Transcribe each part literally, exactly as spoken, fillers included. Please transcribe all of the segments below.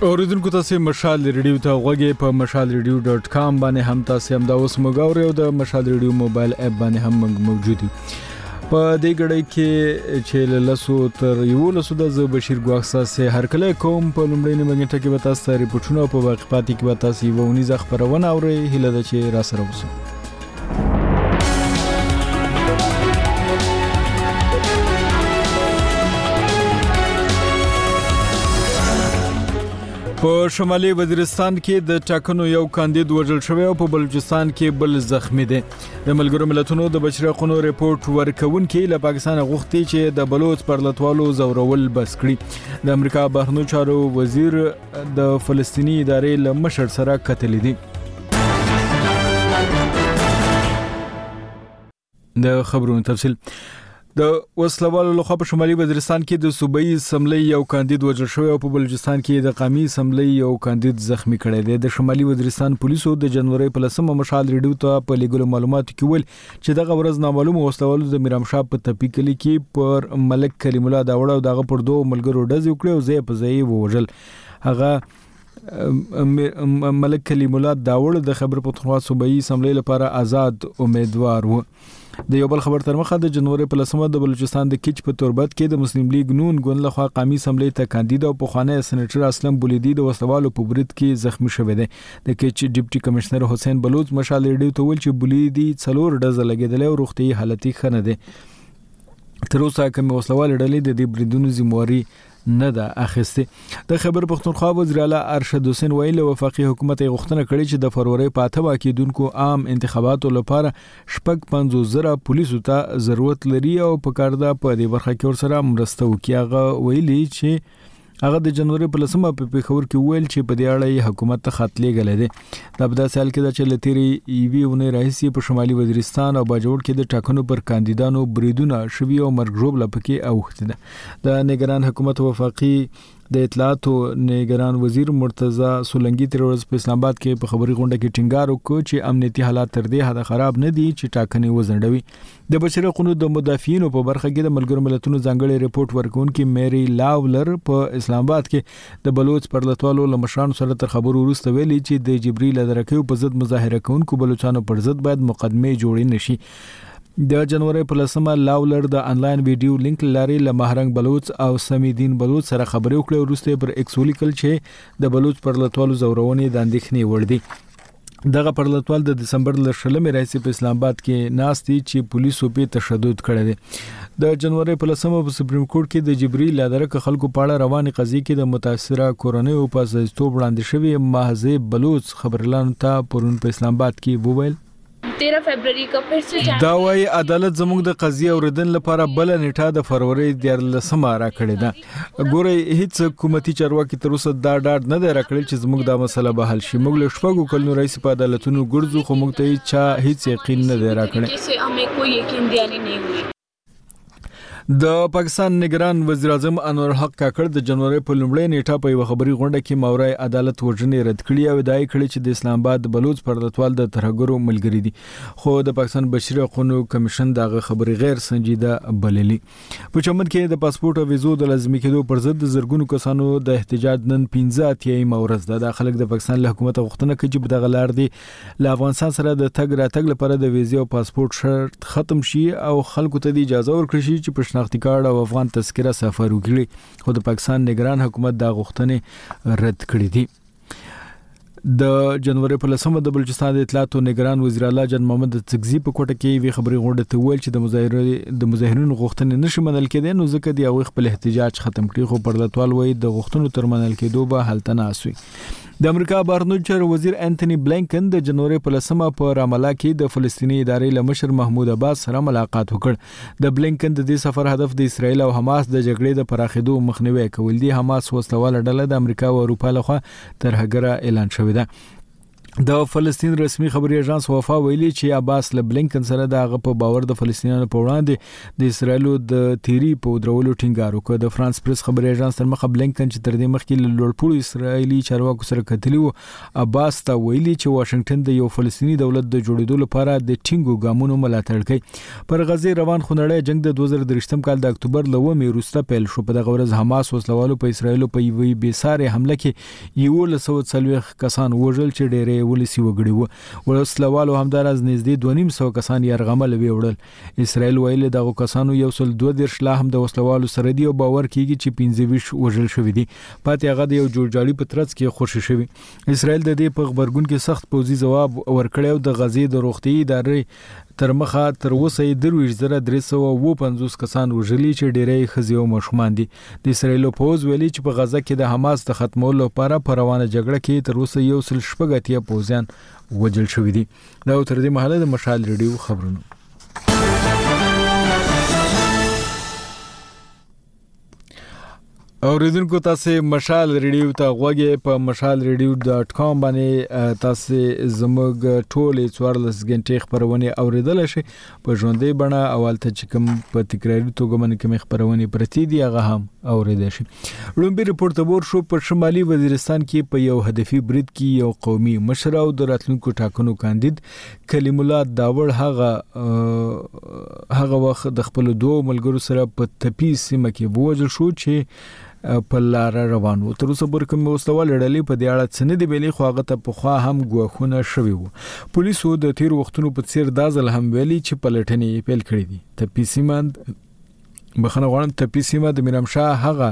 اوریدونکو تاسو مشال ریډیو ته غوږی په مشال ریډیو ډاټ کام باندې هم تاسو هم دا اوس موږ او د مشال ریډیو موبایل اپ باندې هم موجود دي. په دې غړي کې چې لاسو تر یو لاسو د بشیر ګواخ سره هر کله کوم په لومړی نیمه کې به تاسو ریپورتونه په واقعیت کې به تاسو ونیزه خبرونه اوري هله د چې را سره وسو. په شمالي وزیرستان کې د ټاکنو یو کاندید وژل شوی او په بلوچستان کې بل زخمی دی. د ملګرو ملتونو د بشري حقوقو ریپورت ورکونکي له پاکستان غوښتي چې د بلوچ پرلطوالو زورول بس کړي. د امریکا بهرنیو چارو وزیر د فلسطینی ادارې له مشر سره کتلې دي. د خبرونو تفصیل د وسلوالو لخوا په شمالي وزیرستان کې د صوبایي اسمبلی یو کاندید وژل شوی او په بلوچستان کې د قومي اسمبلی یو کاندید زخمی کړی دی. د شمالي وزیرستان پولیسو د جنوري په لسمه مشال ریډیو ته په لیګلو معلوماتو کې ویل چې دغه ورځ نامعلومه وسلوالو د میرامشاه په تپی کلی کې پر ملک کریم الله داوړ او دغه پر دوه ملګرو ډز وکړي او زه په ځای ووژل. هغه ملک کریم الله داوړ د خبر پښتونخوا صوبایي اسمبلی لپاره آزاد امیدوار و. د یو بل خبر تر مخه د جنوري په لسمه د بلوچستان د کیچ په توربت کې د مسلم لیگ نون ګوند لخوا قومي اسمبلی ته کاندید او په خانه سېنیټر اسلم بولیدي د وسلوالو په برید کې زخمی شوی دی. د کیچ ډیپټي کمشنر حسین بلوچ مشال ریډیو ته ویل چې بولیدي څلور ډزه لګیدل او روغتي حالت یې ښه نه دی. تر اوسه کوم وسلوال ډلې د دې بریدونو ذمہواری نه ده اخیسته. د خبر پښتونخوا وزیر اعلی ارشد حسین ویل وفاقي حکومت غوښتنه کړې چې د فروری په اته واکیدونکو عام انتخاباتو لپاره شپږ پنځوس زره پولیسو ته ضرورت لري او په کار ده په دې برخه کې ورسره مرسته وکړي. هغه ویلي چې هغه د جنوري په لسمه په پیښور کې ویل چې په دې اړه حکومت ته خط لېږلی دی. دا په داسې حال کې ده چې له تېرې یوې اونۍ راهیسې په شمالي وزیرستان او باجوړ کې د ټاکنو پر کاندیدانو بریدونه شوي او مرګ ژوبله پکې اوښتې ده. د نگران حکومت وفاقي د اطلاعاتو نگران وزیر مرتضی سولنګي تر ورځ په اسلام آباد کې په خبري غونډه کې ټینګار وکړ چې امنیتي حالات تر دې حد خراب نه دي چې ټاکنې وزندوي. د بشري حقوقو د مدافعینو په برخه کې د ملګرو ملتونو ځانګړي ریپورت ورکونکي میری لاولر په اسلام آباد کې د بلوچ پرلطوالو له مشرانو سره تر خبرو وروسته ویلي چې د جبريل درکیو په ضد مظاهره کوونکو بلوچستانو پر ضد باید مقدمه جوړې نشي. د جنوري په لسمه لاولر د انلاین ویډیو لینک لاري له مهرنګ بلوچ او سمیدین بلوچ سره خبرې وکړې وروسته پر ایکس ولیکل چې د بلوچ پرلطوالو زورونې د اندېښنې وړ دي. دغه پرلطوال د دسمبر ل شلمې راځي په اسلام آباد کې ناستي چې پولیسو په تشدد کړی دی. د جنوري په لسمه په سپریم کورټ کې د جبريل لادرک خلکو په اړه رواني قضیې کې د متاثره کورنۍ او په ځایستوب وړاندې شوی محض بلوچ خبرلان ته پرون په اسلام آباد کې وویل तेरह फरवरी का फिर से دا وايي عدالت زموږ د قضیه اوریدل لپاره بل نیټه د فروری د لسمه را کړې ده. ګوره هیڅ حکومتي چارواکي تر اوسه دا ډاډ نه دی راکړل چې زموږ دا مسله به حل شي. موږ له شپږو کلونو رئیس په عدالتونو ګرځو خو موږ ته چا هیڅ یقین نه دی راکړی. جسے हमें कोई यकीन दियानी नहीं हुई. د پاکستان نگران وزیر اعظم انور الحق کاکړ د جنوري په لومړۍ نیټه په یو خبري غونډه کې ماورای عدالت وژنې رد کړې او دای کړي چې د اسلام آباد بلوچ پرلطوال د ترهګرو ملګری دي. خو د پاکستان بشري حقوقو کمیشن دغه خبري غیر سنجیده بللي. په چمن کې د پاسپورت او ویزو د لازمي کېدو پر ضد د زرګونو کسانو د احتجاج نن پنځه اتیا مورز ده. د خلک د پاکستان له حکومت غوښتنه کوي چې په دغه لار دی له افغانستان سره د تګ راتګ لپاره د ویزې او پاسپورت شرط ختم شي او خلکو ته د اجازه ورکړي شي چې په شناختی کارت او افغان تذکره سفر وکړي. خو د پاکستان نگران حکومت دا غوښتنې رد کړې دي. د جنوري په لسمه د بلوچستان د اطلاعاتو نگران وزیر اعلی جان محمد تګزی په کوټه کې وی خبري غونډه ته ویل چې د مظاهره د مظاهرینو غوښتنې نشي منل کېدای نو ځکه دی او خپل احتجاج ختم کړي. خو پرلطوال وایي د غوښتنو تر منل کېدو به حالت نه اسوي. د امریکا بهرنیو چارو وزیر انټونی بلینکن د جنوري په لسمه په رامالا کې د فلسطینی ادارې له مشر محمود عباس سره ملاقات وکړ. د بلینکن د دې سفر هدف د اسرایل او حماس د جګړې د پراخېدو مخنیوي کول دي. حماس وسلواله ډله د امریکا او اروپا لخوا ترهګره اعلان شوې ده. د فلسطین رسمي خبري اژانس وفا ویلي چې عباس له بلینکن سره د هغه په باور د فلسطینیانو په وړاندې د اسرایلو د تیری په درولو ټینګار وکړ. د فرانس پریس خبري اژانس تر مخه بلینکن چې تر دې مخکې له لوړپوړو اسرایلی چارواکو سره کتلی و، عباس ته ویلي چې واشنگټن د یو فلسطینی دولت د جوړېدو لپاره د ټینګو ګامونو ملاتړ کوي. پر غزه روان خونړی جنگ د دوه زره درې کال د اکتوبر له اوومې وروسته پیل شو. په دغه ورځ حماس وسلوالو په اسرایلو په یوې بېسارې حمله کې یولس سوه څلوېښت کسان وژل چې ډېری ولسي وګړي وو. وسلوالو همداراز نږدې دوه نیم سوه کسان یرغمل ویوړل. اسرایل ویلي دغو کسانو یو سل دوه دېرش لا هم د وسلوالو سره دي او باور کیږي چې پنځه ویشت وژل شوي دي، پاتې هغه د یو جوړجاړي په ترڅ کې خوشي شوي. اسرایل د دې په غبرګون کې سخت پوځي ځواب ورکړی او د غزې د روغتیايي ادارې تر مخه تر اوسه یې درویشت زره درې سوه اووه پنځوس کسان وژلي چې ډېری ښځې او ماشومان دي. د اسرایلو پوځ ویلي چې په غزه کې د حماس د ختمولو لپاره په روانه جګړه کې تر اوسه یو سل شپږ اتیا پوځیان وژل شوي دي. دا تر دې مهاله د مشال ریډیو خبرونه. اوریدونکو تاسو مشال ریډیو ته غوږی په مشال ریډیو ډاټ کام باندې تاسو زموږ ټولې څوارلس غنټې خبرونه اوریدل شي په ژوندۍ بڼه. اولته چې کوم په تکراري توګه باندې کوم خبرونه پرتی دي هغه هم اوریدل شي. لومبي رپورت تبور شو په شمالي وزیرستان کې په یو هدفي برید کې یو قومي مشر او د راتلونکو ټاکنو کاندید کلیم الله داوړ هغه هغه وخت د خپل دوه ملګرو سره په تپی سیمه کې ووژل شو چې په لار روان وو. تر اوسه پورې کوم وسلوال ډلې په دې اړه څه نه دی ویلي، خو هغه ته پخوا هم ګواښونه شوي وو. پولیسو د تیر وختونو په څیر دا ځل هم ویلي چې پلټنې پیل کړې دي. تپی سیمه بخښنه غواړم تپی سیمه د میرمشاه هغه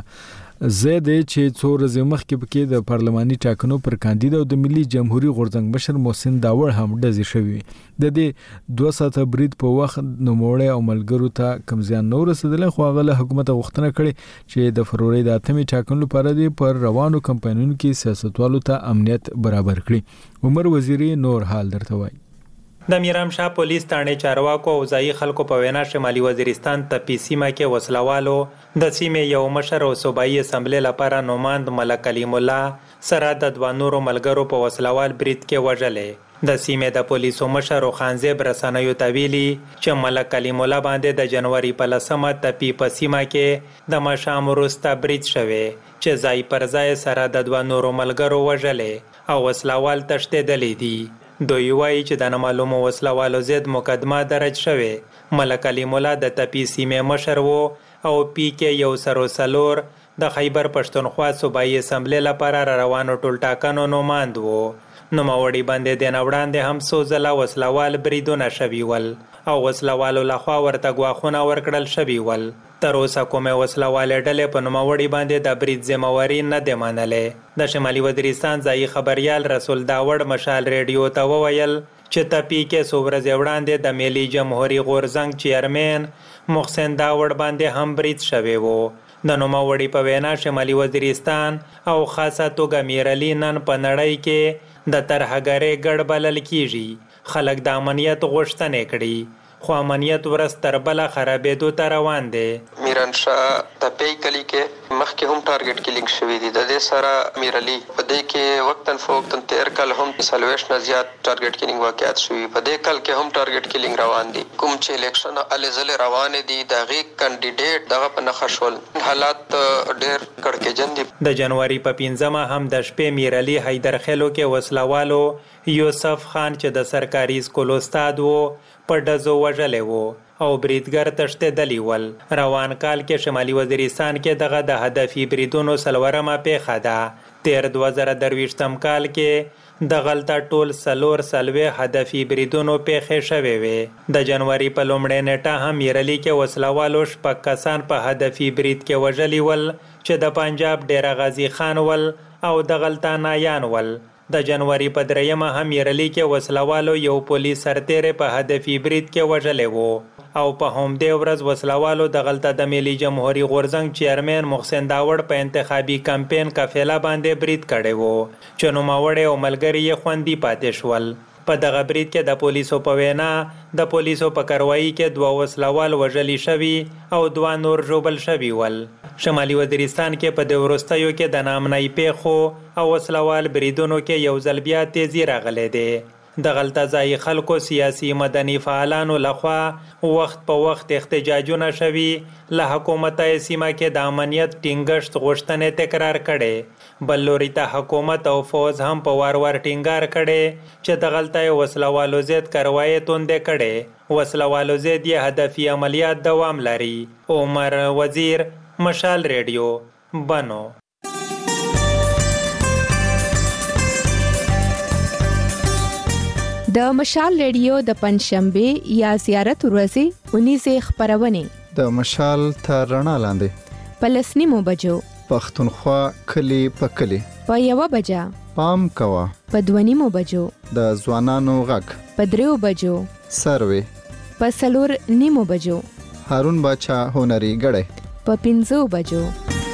زه د چې څو ورځې مخکې پکې د پارلماني ټاکنو پر کاندید او د ملي جمهوریت غورځنګ مشر محسن داوړ هم ډزې شوي. د دې دوه ساعته برید په وخت نوموړی او ملګرو ته کم زیان نه ورسېدلی، خو هغه له حکومته غوښتنه کړې چې د فروری د اتمې ټاکنو لپاره دې پر روانو کمپاینونو کې سیاستوالو ته امنیت برابر کړي. عمر وزیری نور حال درته وایي. د میرام شاه پولیس تانه چارواکو او ځایي خلکو په وینا شمالي وزیرستان ته پی سیمه کې وسلوالو د سیمې یو مشر او صوبایي اسمبلی لپاره نوماند ملک کلیم الله سره د دوه نورو ملګرو په وسلوال برید کې وژلې. د سیمې د پولیسو مشر خانزیب رسنیو ته ویلي چې ملک کلیم الله باندې د جنوري په لسمه ته پی په سیمه کې د ماښام وروسته برید شوی چې ځای پر ځای سره د دوه نورو ملګرو وژلې او وسلوال تښتېدلی دي. دوی وایي چې د نامعلومو وسلوالو ضد مقدمه درج شوې. ملک کلیم الله د تپی سیمې مشر و او پی کې یو سرو سلور د خیبر پښتونخوا صوبایي اسمبلی لپاره را روانو ټول ټاکنو نوماند و. نوموړي باندې د نوړاندې هم څو ځله وسلوال بریدونه شوي ول او وسلوالو لخوا ورته ګواښونه ورکړل شوي ول. تر اوسه کومې وسلوالې ډلې په نوموړي باندې د برید ذمهواري نه دی منلې. د شمالي وزیرستان ځایي خبریال رسول داوړ مشال ریډیو ته وویل چې تپی کې څو ورځې وړاندې د ملي جمهوریت غورځنګ چیرمن محسن داوړ باندې هم برید شوی و. د نوموړي په وینا شمالي وزیرستان او خاصه توګه میرعلي نن په نړۍ کې د ترهګرۍ ګډ بلل کیږي. خلک د امنیت غوښتنې کړي خو امنیت ورځ تر بله خرابېدو ته روان دی. میرانشاه تپی کلی کې مخکې هم ټارګټ کلینګ شوي دي. د دې سره میرعلي په دې کې وقتاً فوقتاً تیر کال هم څلوېښت نه زیات ټارګټ کلینګ واقعات شوي. په دې کال کې هم ټارګټ کلینګ روان دي. کوم چې الیکشن هلې ځلې روانې دي د هغې کانډیډیټ دغه په نښه شول. حالات ډېر کړکېجن دي. د جنوري په پنځمه هم د شپې میرعلي حیدرخیلو کې وسلوالو یوسف خان چې د سرکاري سکول استاد و په ډزو وژلی و او بریدګر تښتېدلی ول. روان کال کې شمالي وزیرستان کې دغه د هدفي بریدونو څلورمه پیښه ده. تیر دوه زره درویشتم کال کې دغلته ټول څلور څلوېښت هدفي بریدونو پیښې شوې وې. د جنوري په لومړۍ نیټه هم میرعلي کې وسلوالو شپږ کسان په هدفي برید کې وژلي ول چې د پنجاب ډیره غازي خان ول او دغلته نایان ول. د جنوري په دریمه هم میرعلي کې وسلوالو یو پولیس سرتیری په هدفي برید کې وژلی و او په همدې ورځ وسلوالو دغلته د ملي جمهوریت غورځنګ چیرمن محسن داوړ په انتخابي کمپین قافله باندې برید کړی و چې نوموړی او ملګري یې خوندي پاتې شول. په دغه برید کې د پولیسو په وینا د پولیسو په کاروایي کې دوه وسلوال وژلي شوي او دوه نور ژوبل شوي ول. شمالي وزیرستان کې په د وروستیو کې د نامنای پیښو او وسلوال بریدونو کې یو ځل بیا تیزی راغلی دی. د غلطه ځای خلکو سیاسي مدني فعالانو لخوا وخت په وخت احتجاجونه شوي، له حکومت سیمه کې د امنیت ټینګښت غوښتنې تکرار کړي. بل لوري ته حکومت او فوز هم په وار وار ټینګار کړي چې د غلطه وسلوالو ضد کاروایی توندې کړي. وسلوالو ضد یې هدفي عملیات دوام لري. عمر وزیر، مشال ریډیو، بنو. د مشال ریډیو د پنځشنبه یا زیارت ورځې اونیزه خبرونه د مشال تر رڼا لاندې پلسنیمو بجو پښتونخوا کلی په کلی په یو بجا پام کوا په دونیمو بجو د ځوانانو غږ په دریو بجو سروي په سلور نیمو بجو هارون باچا هنري غړې په پنځو بجو.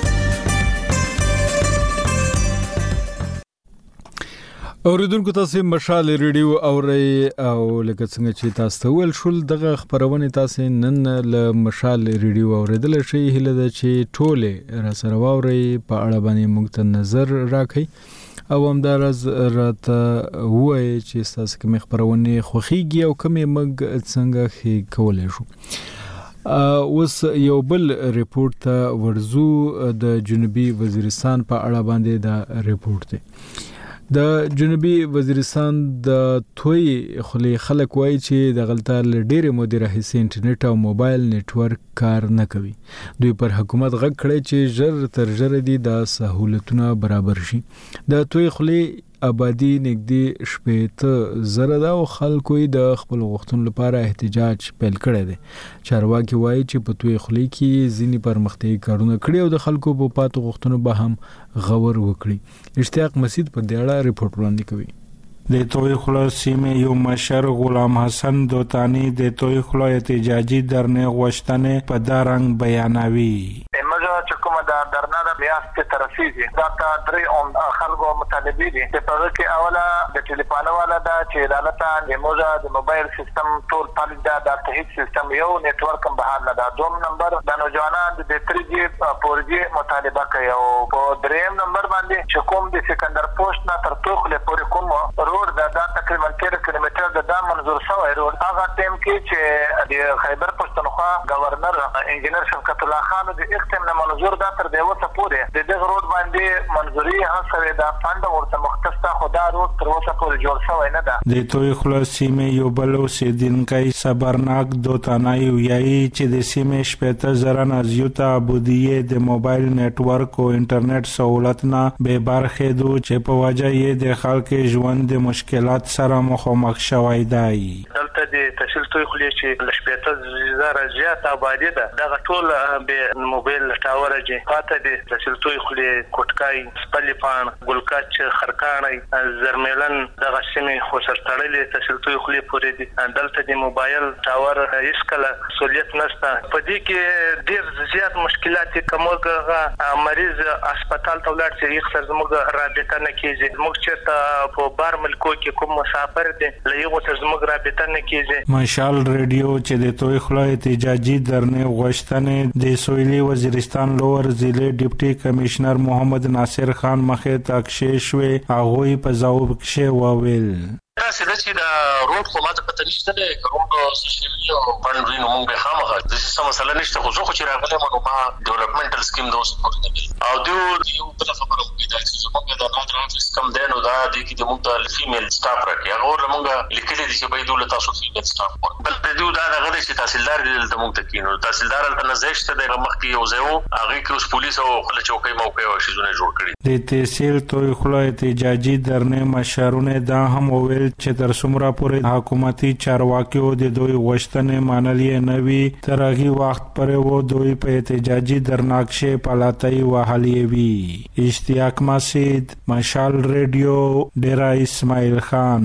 اوریدونکو تاسو مشال ریډیو اورئ او لکه څنګه چې تاسو ته ویل شول دغه خبرونه تاسو نن له مشال ریډیو اوریدل شي. هله د چې ټوله را سره واورئ په اړه باندې موږ ته نظر راکړئ او همدارز راته وایي چې تاسو کوم خبرونه خوخیږي او کوم موږ څنګه خې کولای شو. اوس یو بل ریپورت ته ورزو د جنوبي وزیرستان په اړه باندې دا ریپورت دی. د جنوبي وزیرستان د توي خلی خلک وایي چې د غلطه لډېره مودې راهیسې انټرنیټ او موبایل نتورک کار نه کوي. دوی پر حکومت غږ کړی چې ژر تر ژره دي د سہولتونه برابر شي. د توي خلی آبادی نږدې شپېته زره ده او خلکو یې د خپل غوښتنو لپاره احتجاج پیل کړی دی. چارواکي وایي چې په توی خلی کې ځینې پرمختیایي کارونه کړي او د خلکو په پاتو غوښتنو به هم غور وکړي. اشتیاق مسید په دې اړه ریپورت وړاندې کوي. د توی خلا سیمه یو مشر غلام حسن دوتانی د توی خلا احتجاجي درنه غوښتنې په دارنګ بیانوي. مزه چې کومه د درنه د ریاست ترسیږي دا تا درې اون خلکو مطالبه دي چې په کې اوله د ټلیفون والا دا چې عدالت د موزه د موبایل سیستم ټول پالیس دا د تهیج سیستم یو نتورک هم بحال نه دا. دوم نمبر د نوجوانان د تری جی فور جی مطالبه کوي او په دریم نمبر باندې چې کوم د سکندر پوسټ نه تر توخله پورې کوم روډ دا, دا تقریبا تیرہ کیلومتر د دا منظور شوی روډ هغه ټیم کې چې د خیبر پښتونخوا گورنر انجنیر شفقت الله خان د اختم نه منظور دا تر دیو څه پورې د دغه روډ باندې منظوري هڅه دا فند ورته مختص تا خدا روډ تر اوسه پورې جوړ شوی نه ده. د توي خلاصي مې یو بل اوسیدونکي صبرناک دوتانای ویایي چې د سیمې شپږ زره نه زیاته عبودیه د موبایل نتورک او انټرنیټ سہولت نه به برخه دو چې په وجه یې د خلکو ژوند د مشکلات سره مخامخ شوی دی. دلته د تحصیل توي خلی چې شپږ زره زیاته آبادی ده دغه ټول به موبایل ټاور چې پاته د تحصیل توي خلی کوټکای سپلیپان ګلکاچ خرکانای زرملن دغه سیمې خو سرتړلې تحصیل توي خلی پورې دي. دلته د موبایل ټاور هیڅ کله سہولت نشته. په دې کې ډېر زیات مشکلات کومګه مریض هسپتال ته ولاړ چې یو څه زموږ رابطه نه کیږي. موږ چې په بار ملکو کې کوم مسافر دي له یو څه زموږ رابطه نه کیږي. مشال ریډیو چې د توي خلا احتجاجي درنه غوښتنې د سویلي وزیرستان لوور ضلع ډیپټي کمشنر محمد ناصر خان مخه تاکشې شوې هغه په ځواب کې وویل تاسو د چې د روډ خو ماته پته نشته د روډ سوشل او باندې نو موږ به خامخا د څه مسله نشته خو زه خو چې راغلی مونږ ما ډیولپمنټل سکیم د اوس او دیو یو بل خبره کوي دا چې موږ د نادر سکیم دینو دا د کې د موږ د فیمیل سټاف راکې هغه موږ لیکلي دي چې به دوی تاسو فیمیل سټاف بل د دیو دا دغه چې تحصیلدار د موږ ته کینو تحصیلدار ته نزهشته د مخ کې یو ځای هغه کې اوس پولیس او خپل چوکۍ موقع او شیزونه جوړ کړي. د تحصیل توي خلا احتجاجي درنه مشرونه دا هم ویل چې تر څومره پورې حکومتي چارواکیو د دوی غوښتنې منلې نه وي تر هغه وخت پورې وو دوی په احتجاجي درناکشه پلاتای وهلې وي. اشتیاق مسید، مشال ریډیو، ډیرا اسماعیل خان.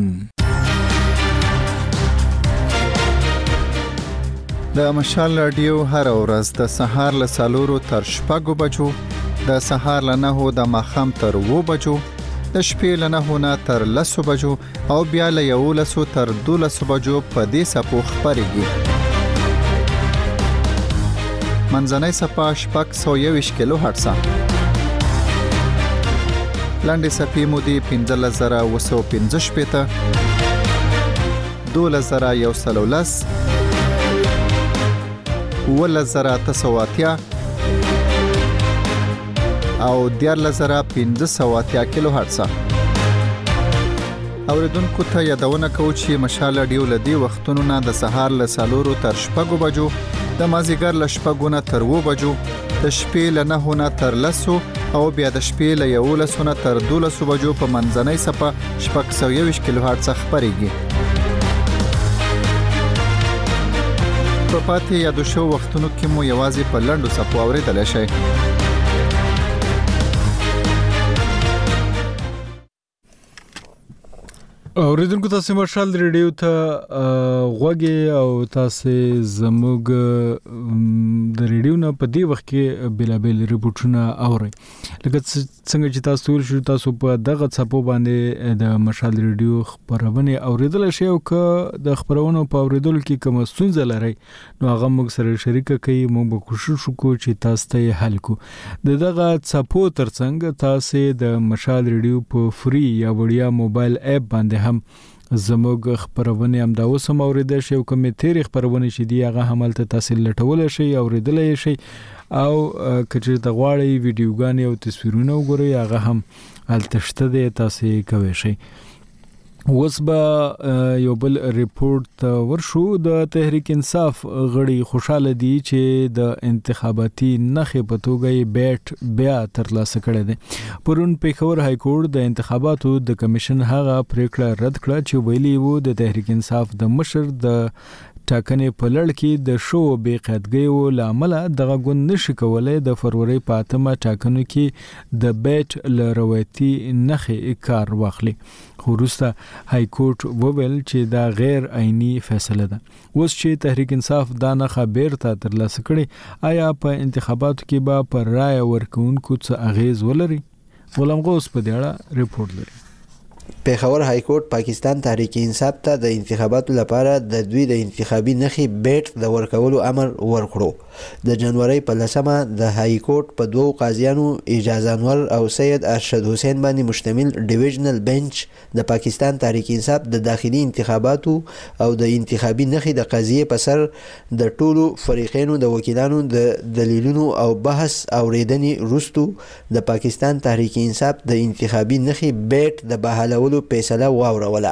د مشال رادیو هر ورځ د سهار له سالورو تر شپږو بجو، د سهار له نهو د ماښام تر اوو بجو، د شپې له نهو نه تر لسو بجو او بیا له یولسو تر دولسو بجو په دې سپو خپرېږي. منځنۍ صفه شپږ سوه یو ویشت کیلو هرتز. لاندې صفې مودې پنځلس زره اوه سوه پنځه شپېته، دولس زره یو سل او لس، اوولس زره اته سوه اتیا او دیارلس زره پنځه سوه اتیا کیلو هرتز. اوریدونکو ته یادونه کوو چې مشال رادیو له دې وختونو نه د سهار له څلورو تر شپږو بجو، د مازدیګر له شپږو نه تر اوو بجو، د شپې له نهو نه تر لسو او بیا د شپې له یولسو نه تر دولسو بجو په منځنۍ صفه شپږ سوه یو ویشت کیلو هرتز خپرېږي. په پاتې یادو شو وختونو کې مو یوازې په لنډو څپو اورېدلی شئ. اوریدونکو تاسو مشال ریډیو ته غوږی او تاسو زموږ د ریډیو نه په دې وخت کې بلابل ریپورتونه اورئ. لکه څنګه چې تاسو ول شو تاسو په دغه څپو باندې د مشال ریډیو خبرونه اوریدل شي او که د خبرونو په اوریدلو کې کوم ستونزه لري نو هغه موږ سره شریک کړئ. موږ به کوشش وکړو چې تاسو ته حل کو. دغه څپو ترڅنګ تاسو د مشال ریډیو په فری یا وړیا موبایل اپ باندې هم زموږ خبرونه هم دا اوس هم اوریدل شي او کومې تیرې خبرونه چې دی هغه هم تل تاسو لټول شي اوریدل شي او کچې د غواړي ویډیوګانې او تصویرونه وګورئ هغه هم التشته دی تاسو کوي شي. اوس به یو بل ریپورت ورشو. د تحریک انصاف غړي خوشاله دي چې د انتخاباتي نخې په توګه بیټ بیا ترلاسه کړی دی. پرون پیښور های کورټ د انتخاباتو د کمیشن هغه پریکړه رد کړه چې ویلي وو د تحریک انصاف د مشر د ټاکنې په لړ کې د شو بې قاعدګیو لامل دغه ګوند نشي کولای د فروری په اتمه ټاکنو کې د بیټ ل روایتي نخې کار واخلي. خو وروسته های کورټ وویل چې دا غیر عیني فیصله ده. اوس چې تحریک انصاف دا نخه بیرته ترلاسه کړي آیا په انتخاباتو کې به پر رایه ورکوونکو څه اغیز ولري؟ غلام غوث په دې اړه ریپورت لري. پیښور های کورټ پاکستان تحریک انصاف ته د انتخاباتو لپاره د دوی د انتخابي نخې بیټ د ورکولو امر ورکړو. د جنوري په لسمه د های کورټ په دوو قاضیانو اجازه انور او سید ارشد حسین باندې مشتمل ډیویژنل بنچ د پاکستان تحریک انصاف د داخلي انتخاباتو او د انتخابي نخې د قضیې په سر د ټولو فریقینو د وکیلانو د دلیلونو او بحث اوریدنې وروسته د پاکستان تحریک انصاف د انتخابي نخې بیټ د بحالولو فیصله واوروله.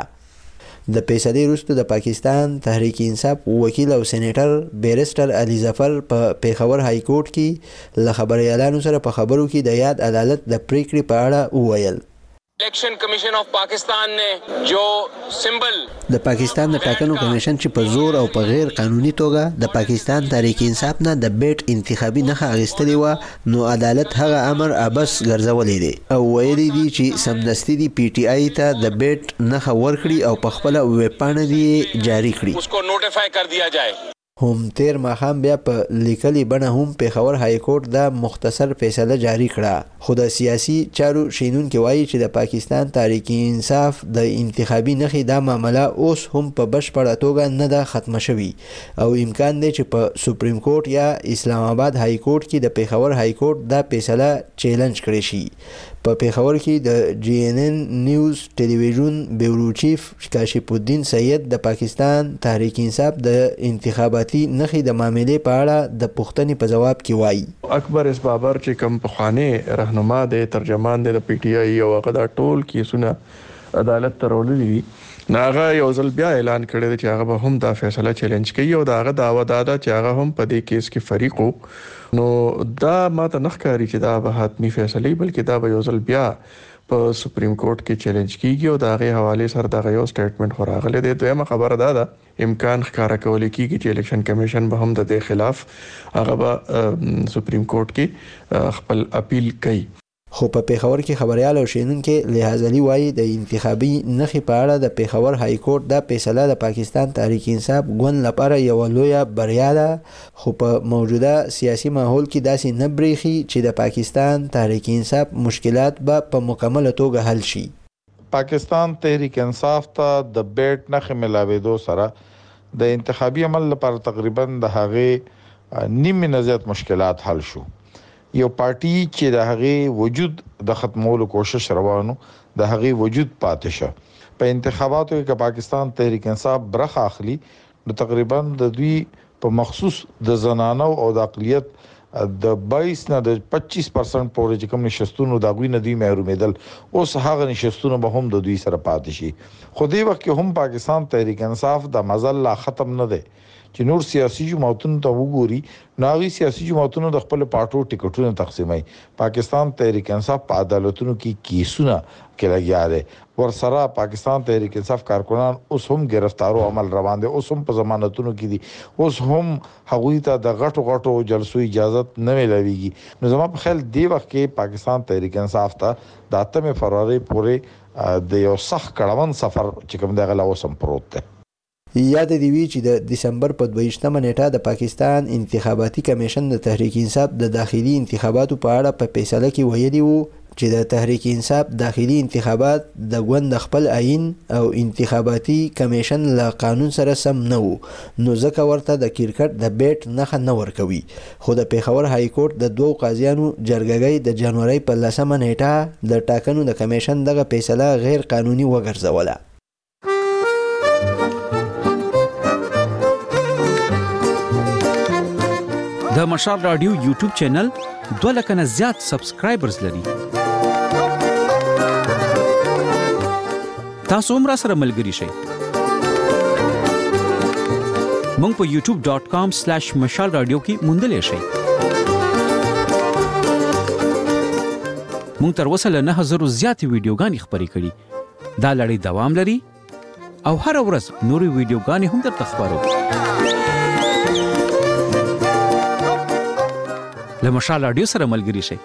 د فیصلې وروسته د پاکستان تحریک انصاف وکیل او سېنیټر بیرسټر علي ظفر په پیښور های کورټ کې له خبريالانو سره په خبرو کې د یاد عدالت د پریکړې په اړه وویل. इलेक्शन कमीशन ऑफ पाकिस्तान ने जो सिंबल د پاکستان د ټاکنو کمیشن چې په زور او په غیر قانوني توګه د پاکستان تحریک انصاف نه د بیټ انتخابي نخښه اخیستلې و نو عدالت هغه امر ابس ګرځولې دي او ویلي دي چې سمدستي دی پی ټی آی ته د بیټ نخښه ورکړي او په خپل ویب پاڼه دی جاری کړي. उसको نوټیفای کر دیا جائے. هم تیر ماښام بیا په لیکلي بڼه هم پیښور های کورټ دا مختصر فیصله جاری کړه. خو د سیاسي چارو شینونکي وایي چې د پاکستان تحریک انصاف د انتخابي نخې دا معامله اوس هم په بشپړه توګه نه ده ختمه شوې او امکان دی چې په سپریم کورټ یا اسلام آباد های کورټ کې د پیښور های کورټ دا فیصله چیلنج کړی شي. په پیښور کې د جی ان ان نیوز ټلویزیون بیورو چیف کاشف الدین سید د پاکستان تحریک انصاف د انتخاباتي نخې د معاملې په اړه د پوښتنې په جواب کې وایي. اکبر اس بابر چې کوم پخوانی رهنما دی ترجمان دی د پی ټی آی او هغه د ټول کیسونه عدالت ته راوړلي دي. ناغه یو ځل بیا اعلان کړی دی چې هغه به هم دا فیصله چیلنج کوي او دا هغه دعوه دادا چې هغه هم په دې کیس کې فریق وو. نو دا ماته نه ښکاري چې دا به حتمی فیصله بلکې دا به یو ځل بیا په سپریم کورټ کې چیلنج کیږي او دا غي حواله سره دا یو سټیټمنټ خوراغله دی. دویمه خبره دا ده امکان ښکارا کول کیږي چې الیکشن کمیشن به هم د دې خلاف هغه به سپریم کورټ کې خپل اپیل کوي. خو په پیښور کې خبريال او شینونکو لحاظ علي وایي د انتخابي نخې په اړه د پیښور های کورټ دا فیصله د پاکستان تحریک انصاف ګوند لپاره یو لویه بریا ده. خو په موجوده سیاسي ماحول کې داسې نه بریخي چې د پاکستان تحریک انصاف مشکلات به په مکمل توګه حل شي. پاکستان تحریک انصاف ته د بیټ نخې ملاوېدو سره د انتخابي عمل لپاره تقریبا د هغه نیم نه زیات مشکلات حل شو. یو پارټي چې د هغه وجود د ختمولو کوشش روانو د هغه وجود پاتې شه. په انتخاباتو کې پاکستان تحریک انصاف برخه اخلي نو تقریبا د دوی په مخصوص د زنانو او د اقلیت د بایس نه د پچیس پرسنټ پورې چې کوم نشستونو د غوی نه دوی محرومېدل اوس هغه نشستونو به هم د دوی سره پاتې شي. خو دې وخت کې هم پاکستان تحریک انصاف د مزل لا ختم نه دی چې نور سیاسي جماعتونو ته وګوري ناغي سیاسي جماعتونو د خپل پارټو ټیکټونه تقسیمای. پاکستان تحریک انصاف په عدالتونو کې کیسونه کې لګیا دی. ورسره پاکستان تحریک انصاف کارکنان اوس هم گرفتارو عمل روان دي، اوس هم په ضمانتونو کې دي، اوس هم هغوی ته د غټو غټو جلسو اجازه نه ملويږي. نو زما په خیال دی وخت کې پاکستان تحریک انصاف ته د اتمه فروری پورې د یو سخت کړهون سفر چې کوم دغه لاوسم پروت دی. یاد دی وی چې د دسمبر په دویشتمه نیټه د پاکستان انتخاباتي کمیشن د تحریک انصاف د داخلي انتخاباتو په اړه په فیصله کې ویلي وو چې د تحریک انصاف داخلي انتخابات د ګوند خپل عین او انتخاباتي کمیشن له قانون سره سم نه وو، نو ځکه ورته د کرکټ د بیټ نخښه نه ورکوي. خو د پیښور های کورټ د دوو قاضیانو جرګګۍ د جنوري په لسمه نیټه د ټاکنو د کمیشن دغه فیصله غیر قانوني وګرځوله. د مشال رادیو یوټیوب چینل دوه لکه نه زیات سبسکرایبرز لري. تاسو هم را سره ملګري شئ. مونږ په یوټیوب ډاٹ کام سلیش مشال رادیو کې موندلی شئ. مونږ تر اوسه له نه هزارو زیاتې ویډیوګانې خپرې کړي. دا لړۍ دوام لري او هر ورځ نورې ویډیوګانې هم درته خپرو. له مشال رادیو سره ملګري شئ.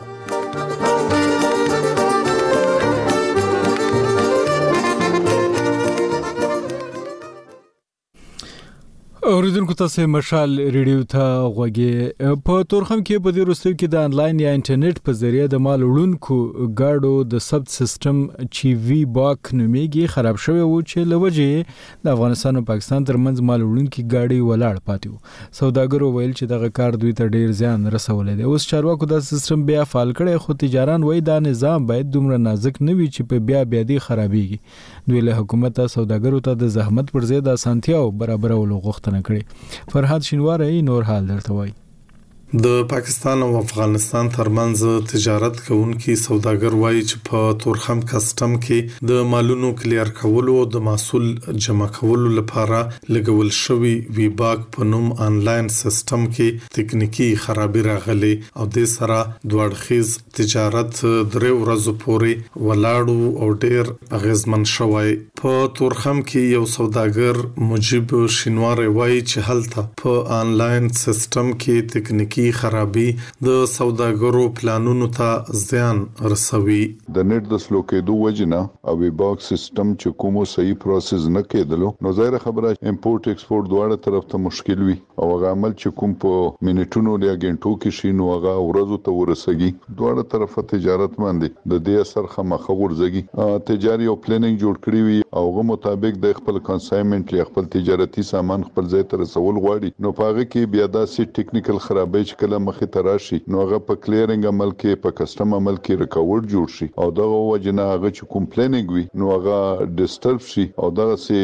اوریدونکو تاسو مشال ریډیو ته غوږی. په تورخم کې په دې وروستیو کې د انلاین یا انټرنیټ په ذریعه د مال وړونکو ګاډو د ثبت سیستم چې وی باک نومیږي خراب شوی و چې لوجه د افغانستان او پاکستان ترمنځ مال وړونکي ګاډي ولاړ پاتې وو. سوداګرو ویل چې دغه کار دوی ته ډیر زیان رسولی دی. اوس چارواکو دا سیستم بیا فعال کړی، خو تجاران وایي دا نظام باید دومره نازک نه وي چې په بیا بیا دی خرابېږي. دوی له حکومت سوداګرو ته د زحمت پر ځای د اسانتیاو برابرولو غوښتنه کړي. فرهاد شینواری نور حال درته وایي. د پاکستان او افغانستان ترمنځ تجارت کوونکي سوداګر وایي چې په تورخم کسټم کې د مالونو کلیر کولو او د محصول جمع کولو لپاره لګول شوی وی باک په نوم انلاین سیستم کې تکنیکی خرابي راغلي او د سره دوړخیز تجارت درې ورځې پورې ولاړو او ډیر اغیزمن شوی. په تورخم کې یو سوداګر مجيب شینواری وایي چې هلته په انلاین سیستم کې تکنیکی خرابي د سوداګرو پلانونو ته زیان رسوي. د نت د سلو کېدو وجنه او وی باکس سیستم چې کومو صحیح پروسس نه کېدلو نو ظاهر خبره امپورټ ایکسپورټ دواړه طرف ته مشکل وي او هغه عمل چې کوم په منټونو یا غنټو کې شي نو هغه ورځو ته ورسېږي. دواړه طرفه تجارت باندې د دې اثر خامخا ورځي. تجاري او پلانینګ جوړ کړی وي او هغه مطابق د خپل کنساینمنت یا خپل تجارتي سامان خپل ځای ته رسول غواړي نو په هغه کې بیا داسې ټیکنیکل خرابې چې کله مخې ته راشي نو هغه په کلیرینګ عمل کې په کسٹم عمل کې ریکاوټ جوړ شي او دا وجنه هغه چې کمپلینینګ وي نو هغه ډیسټرب شي او دا سي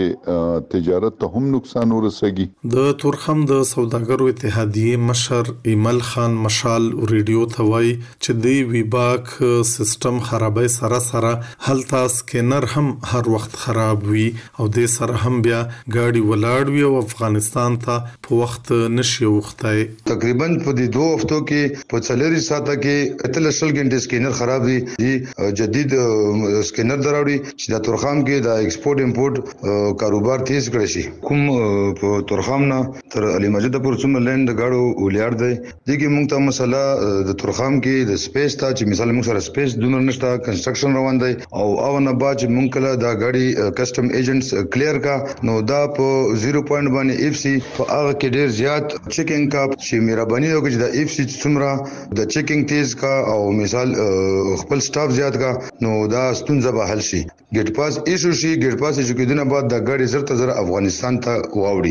تجارت ته هم نقصان ورسېږي. د تورخم د سوداګرو اتحادیه مشر ایمل خان مشال ریډیو ته وایي چې د وی باک سیستم خرابای سره سره هلته سکینر هم هر وخت خراب وي او د سره هم بیا ګاډي ولاړ وي او افغانستان ته په وخت نشي وختای. تقریبا په دې دوه هفتو کې په څلوري ساعته کې اتل شل غنټه سکینر خراب دي. دی جدید سکینر دراوړي چې د تورخم کې د ایکسپورټ امپورټ کاروبار تیز کړی شي. کوم په تورخم نه تر علي مسجد پورې څومره لند غاړو ولیار دی دغه موږ ته مسله د تورخم کې د سپیس ته چې مثال موږ سره سپیس دومره نشته کنستراکشن روان دی او او نه با چې موږ کله دا غاډي کسٹم ایجنټس کلیر کا نو دا په زیرو پوینټ باندې اف سی په هغه کې ډیر زیات چیکینګ کا چې مهرباني وکړي د اف سی څومره د چیکینګ تیز کا او مثال خپل سټاف زیات کا نو دا ستونزه به حل شي. ګیټ پاس ایشو شي ګیټ پاس ایشو کېدنه بعد د غاډي زر ته زر افغانستان ته واوړي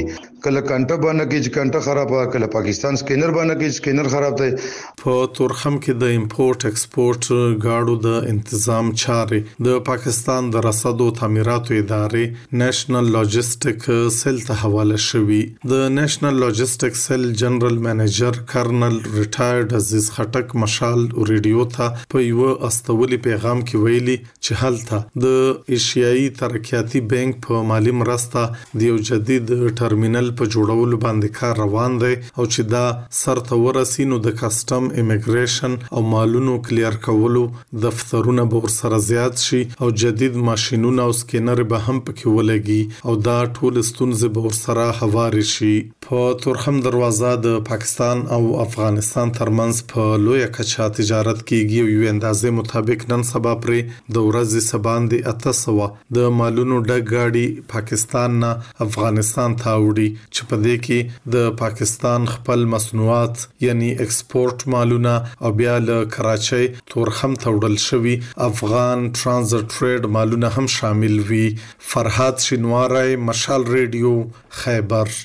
کله کانټه باندې کې کانټه خرابه کله پاکستان سکینر باندې کې سکینر خراب دی. په تورخم کې د امپورټ ایکسپورټ گاډو د تنظیم چارې د پاکستان د رسد او تعمیراتو ادارې نېشنل لاجستیک سیل ته حواله شوې. د نېشنل لاجستیک سیل جنرال منیجر کرنل ریټایرډ عزیز خټک مشال ریډیو ته په یو استولي پیغام کې ویلي چې هلته د ایشیایي ترقیاتي بانک په مالی مرسته د یو جدید ټرمینل په جوړولو باندې کار روان دی او چې دا سرته ورسینو د کسٹم امیګریشن او مالونو کلیر کولو دفترونه به ورسره زیات شي او جدید ماشينونه او سکینر به هم پکې ولګي او دا ټول ستونزې به ورسره هواري شي. په تورخم دروازه د پاکستان او افغانستان ترمنځ په لوی کچا تجارت کیږي او یو اندازې مطابق نن سبا پرې د ورځې سباندې اته سوه د مالونو ډک گاډي پاکستان نه افغانستان ته وړي چې په دې کې د پاکستان خپل مصنوعات یعنی ایکسپورټ مالونه او بیا له کراچۍ تورخم ته وړل شوي افغان ترانزیت ټریډ مالونه هم شامل وي. فرحات شینواری مشال ریډیو خیبر.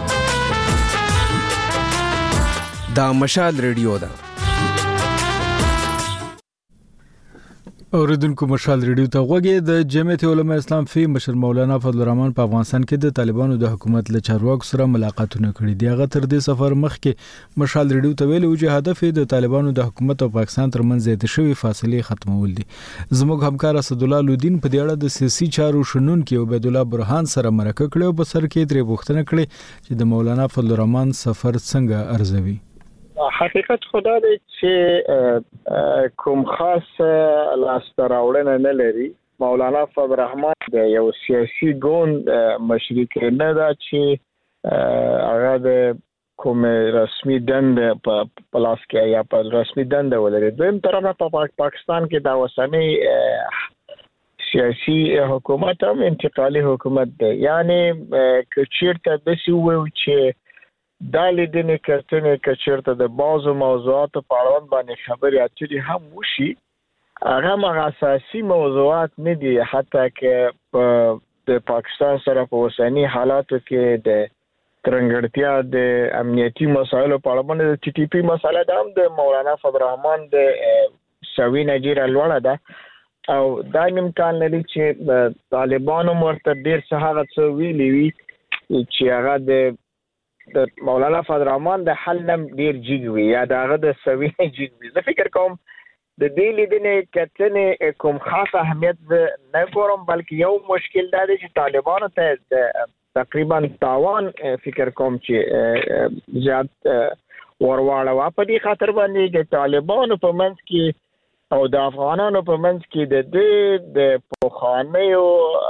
دا مشال ریډیو ده. اوریدونکو مشال ریډیو ته غوږی. د جمعیت علماء اسلام فی مشر مولانا فضل الرحمن په افغانستان کې د طالبانو د حکومت له چارواکو سره ملاقاتونه کړي دي. هغه تر دې سفر مخکې مشال ریډیو ته ویلي چې هدف یې د طالبانو د حکومت او پاکستان ترمنځ زیاتې شوې فاصلې ختمول دي. زموږ همکار اسد الله لودین په دې اړه د سیاسي چارو شنونکي عبید الله برهان سره مرکه کړې او په سر کې ترې پوښتنه کړې چې د مولانا فضل الرحمن سفر څنګه ارزوي. حقیقت خدا دی چې کوم خاص لاستراوړنه نه لري. مولانا فضل الرحمن د یو سیاسي ګوند مشرک نه دا چې هغه د کوم رسمي دند په پلاس کې یا په رسمي دند ولري. دویم طرف په پاکستان کې دا وسنۍ سیاسي حکومت هم انتقالي حکومت دی. یعنی که چیرته داسې وویو چې دا لیدنې کتنې که چیرته د بعضو موضوعاتو په اړوند باندې خبرې اترې هم وشي هغه هم اساسي موضوعات نه دي. حتی که په د پاکستان سره په اوسني حالاتو کې د ترنګړتیا د امنیتي مسایلو په اړه باندې د ټي ټي پی مسله ده هم د مولانا فضل الرحمن د سوي نجیره لوړه ده او دا امکان لري چې طالبانو ورته ډېر څه هغه څه ویلي وي چې هغه د د مولانا فضل الرحمن د حل نم ډیر جګ وي یا دغه د سوي جګ وي. زه فکر کوم د دې لیدنې کتنې کوم خاص اهمیت نه ګورم بلکې یو مشکل دا دی چې طالبانو ته تقریبا تاوان فکر کوم چې زیات ورواړه په دې خاطر باندې چې طالبانو په منځ کې او د افغانانو په منځ کې د دې د پوخانیو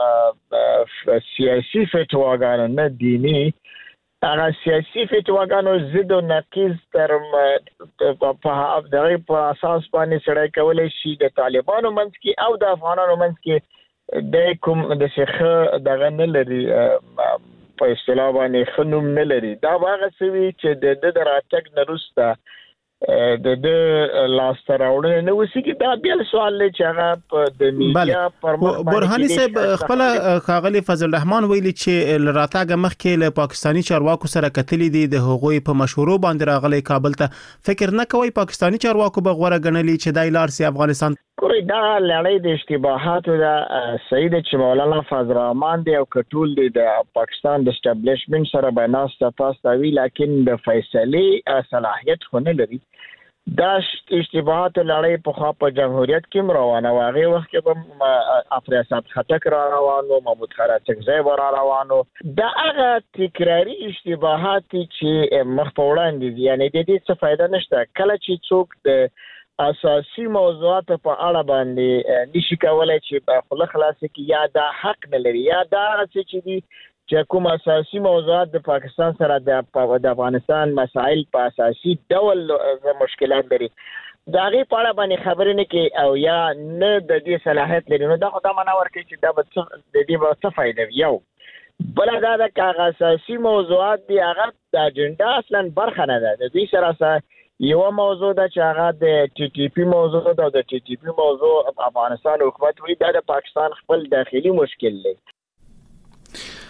سیاسي فتواګانو نه دینی هغه سیاسي فتواګانو ضد او نقیض تر په دغه په اساس باندې سړی کولای شي د طالبانو منځ کې او د افغانانو منځ کې د کوم د شیخه دغه نه لري په اصطلاح باندې خنوم نه لري. دا هغه سوي چې د د دراتک نرسته د د لاستراوړنه نو وسی کی دا بیا سوال لې چې هغه په د میډیا پر برهانی صاحب خپل خاغلی فضل الرحمن ویلي چې لراتاګه مخکې له پاکستانی چارواکو سره کتلې دي د هغوی په مشورو باندې راغلي کابل ته. فکر نه کوي پاکستانی چارواکو به غوړه غنلي چې دای لار سي افغانستان کوي. دا لړۍ د اشتباهاتو دا سید چې مولانا فضل الرحمن دی او کټول دی د پاکستان د اسټابلیشمنت سره بناسته تاسو وی لکن د فیصله صلاحیت خو نه لري. دا اشتباهات لړۍ په خوا په جمهوریت کې روانه و. هغه وخت کې به افریاسات خټک را روانو محمود خراچکزی را روانو. دا هغه تکراری اشتباهات چې مخ په وړاندې دي. یعنی د دې څه فائدہ نشته. کله چې څوک د اساسي موضوعات په اړه باندې نشي کولای چې خپل خلاص کې یا دا حق نه لري یا دا چې دي چې کوم اساسي موضوعات د پاکستان سره د افغانستان مسائل په اساسي ډول مشکلات لري دا غي په اړه باندې خبرې نه کوي او یا نه د دې صلاحیت لري. نو دا خو دا منور کوي چې دا به د دې به څه فائدہ وي. یو بل دا د کاغذ اساسي موضوعات دی هغه د اجنډا اصلا برخه نه ده. د دې سره یو موضوع دا چې هغه د ټي ټي پی موضوع ده او د ټي ټي پی موضوع افغانستان حکومت وی دا د پاکستان خپل داخلي مشکل دی.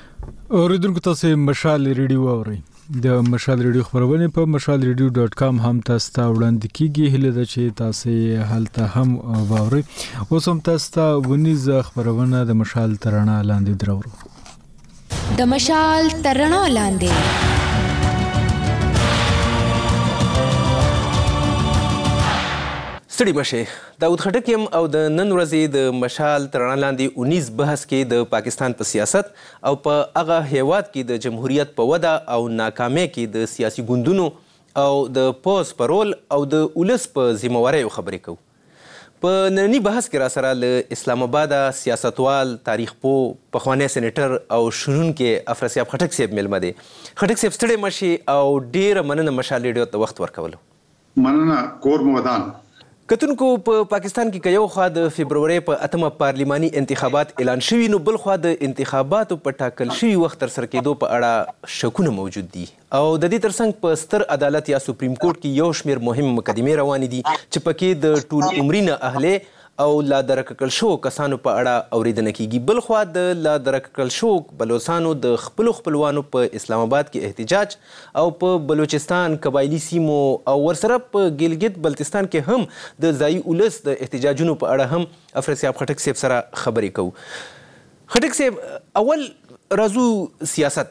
اوریدونکو تاسو مشال ریډیو اورئ د مشال ریډیو خبرونه په مشال ریډیو ډاٹ کام هم تاسو ته وړاندې کیږي هله د چې تاسو حالت هم واورئ اوس هم تاسو ته ونیز خبرونه د مشال ترانه لاندې درو د مشال ترانه لاندې ستړي مشه داود خټک يم او د نن ورځې د مشال ترانه لاندې انیس بحث کې د پاکستان په سیاست او په هغه هیواد کې د جمهوریت په وده او ناکامۍ کې د سیاسي ګوندونو او د پوز په رول او د ولس په ذمہوارۍ خبرې کوو. په نننی بحث کې را سره له اسلام آباد سیاستوال تاریخ پو پخوانی سېنیټر او شرونکي افراسیاب خټک صاحب ملمه دي. خټک صاحب ستړي مشه او ډیر مننه مشال ریډیو ته وخت ورکولو. مننه کور مودان. کتونکو په پاکستان کې یو خوا د فبرवरी په اتمه پارلیماني انتخابات اعلان شوي نو بل خوا د انتخاباتو په ټاکل شوي وخت تر سره کېدو په اړه شکونه موجود دي او د دې ترڅنګ په ستر عدالت یا سپریم کورټ کې یو شمېر مهم مقدمې روانې دي چې پکې د ټول عمرینه اهله او لا درککل شو کسانو په اړه اوریدنه کیږي. بل خوا د لا درککل شو بلوچستانو د خپل خپلوانو په اسلام آباد کې احتجاج او په بلوچستان قبایلی سیمو او ورسره په ګلګت بلتستان کې هم د ځای ولس د احتجاجونو په اړه هم افراسیاب خټک صاحب سره خبرې کوو. خټک صاحب اول راځو سیاست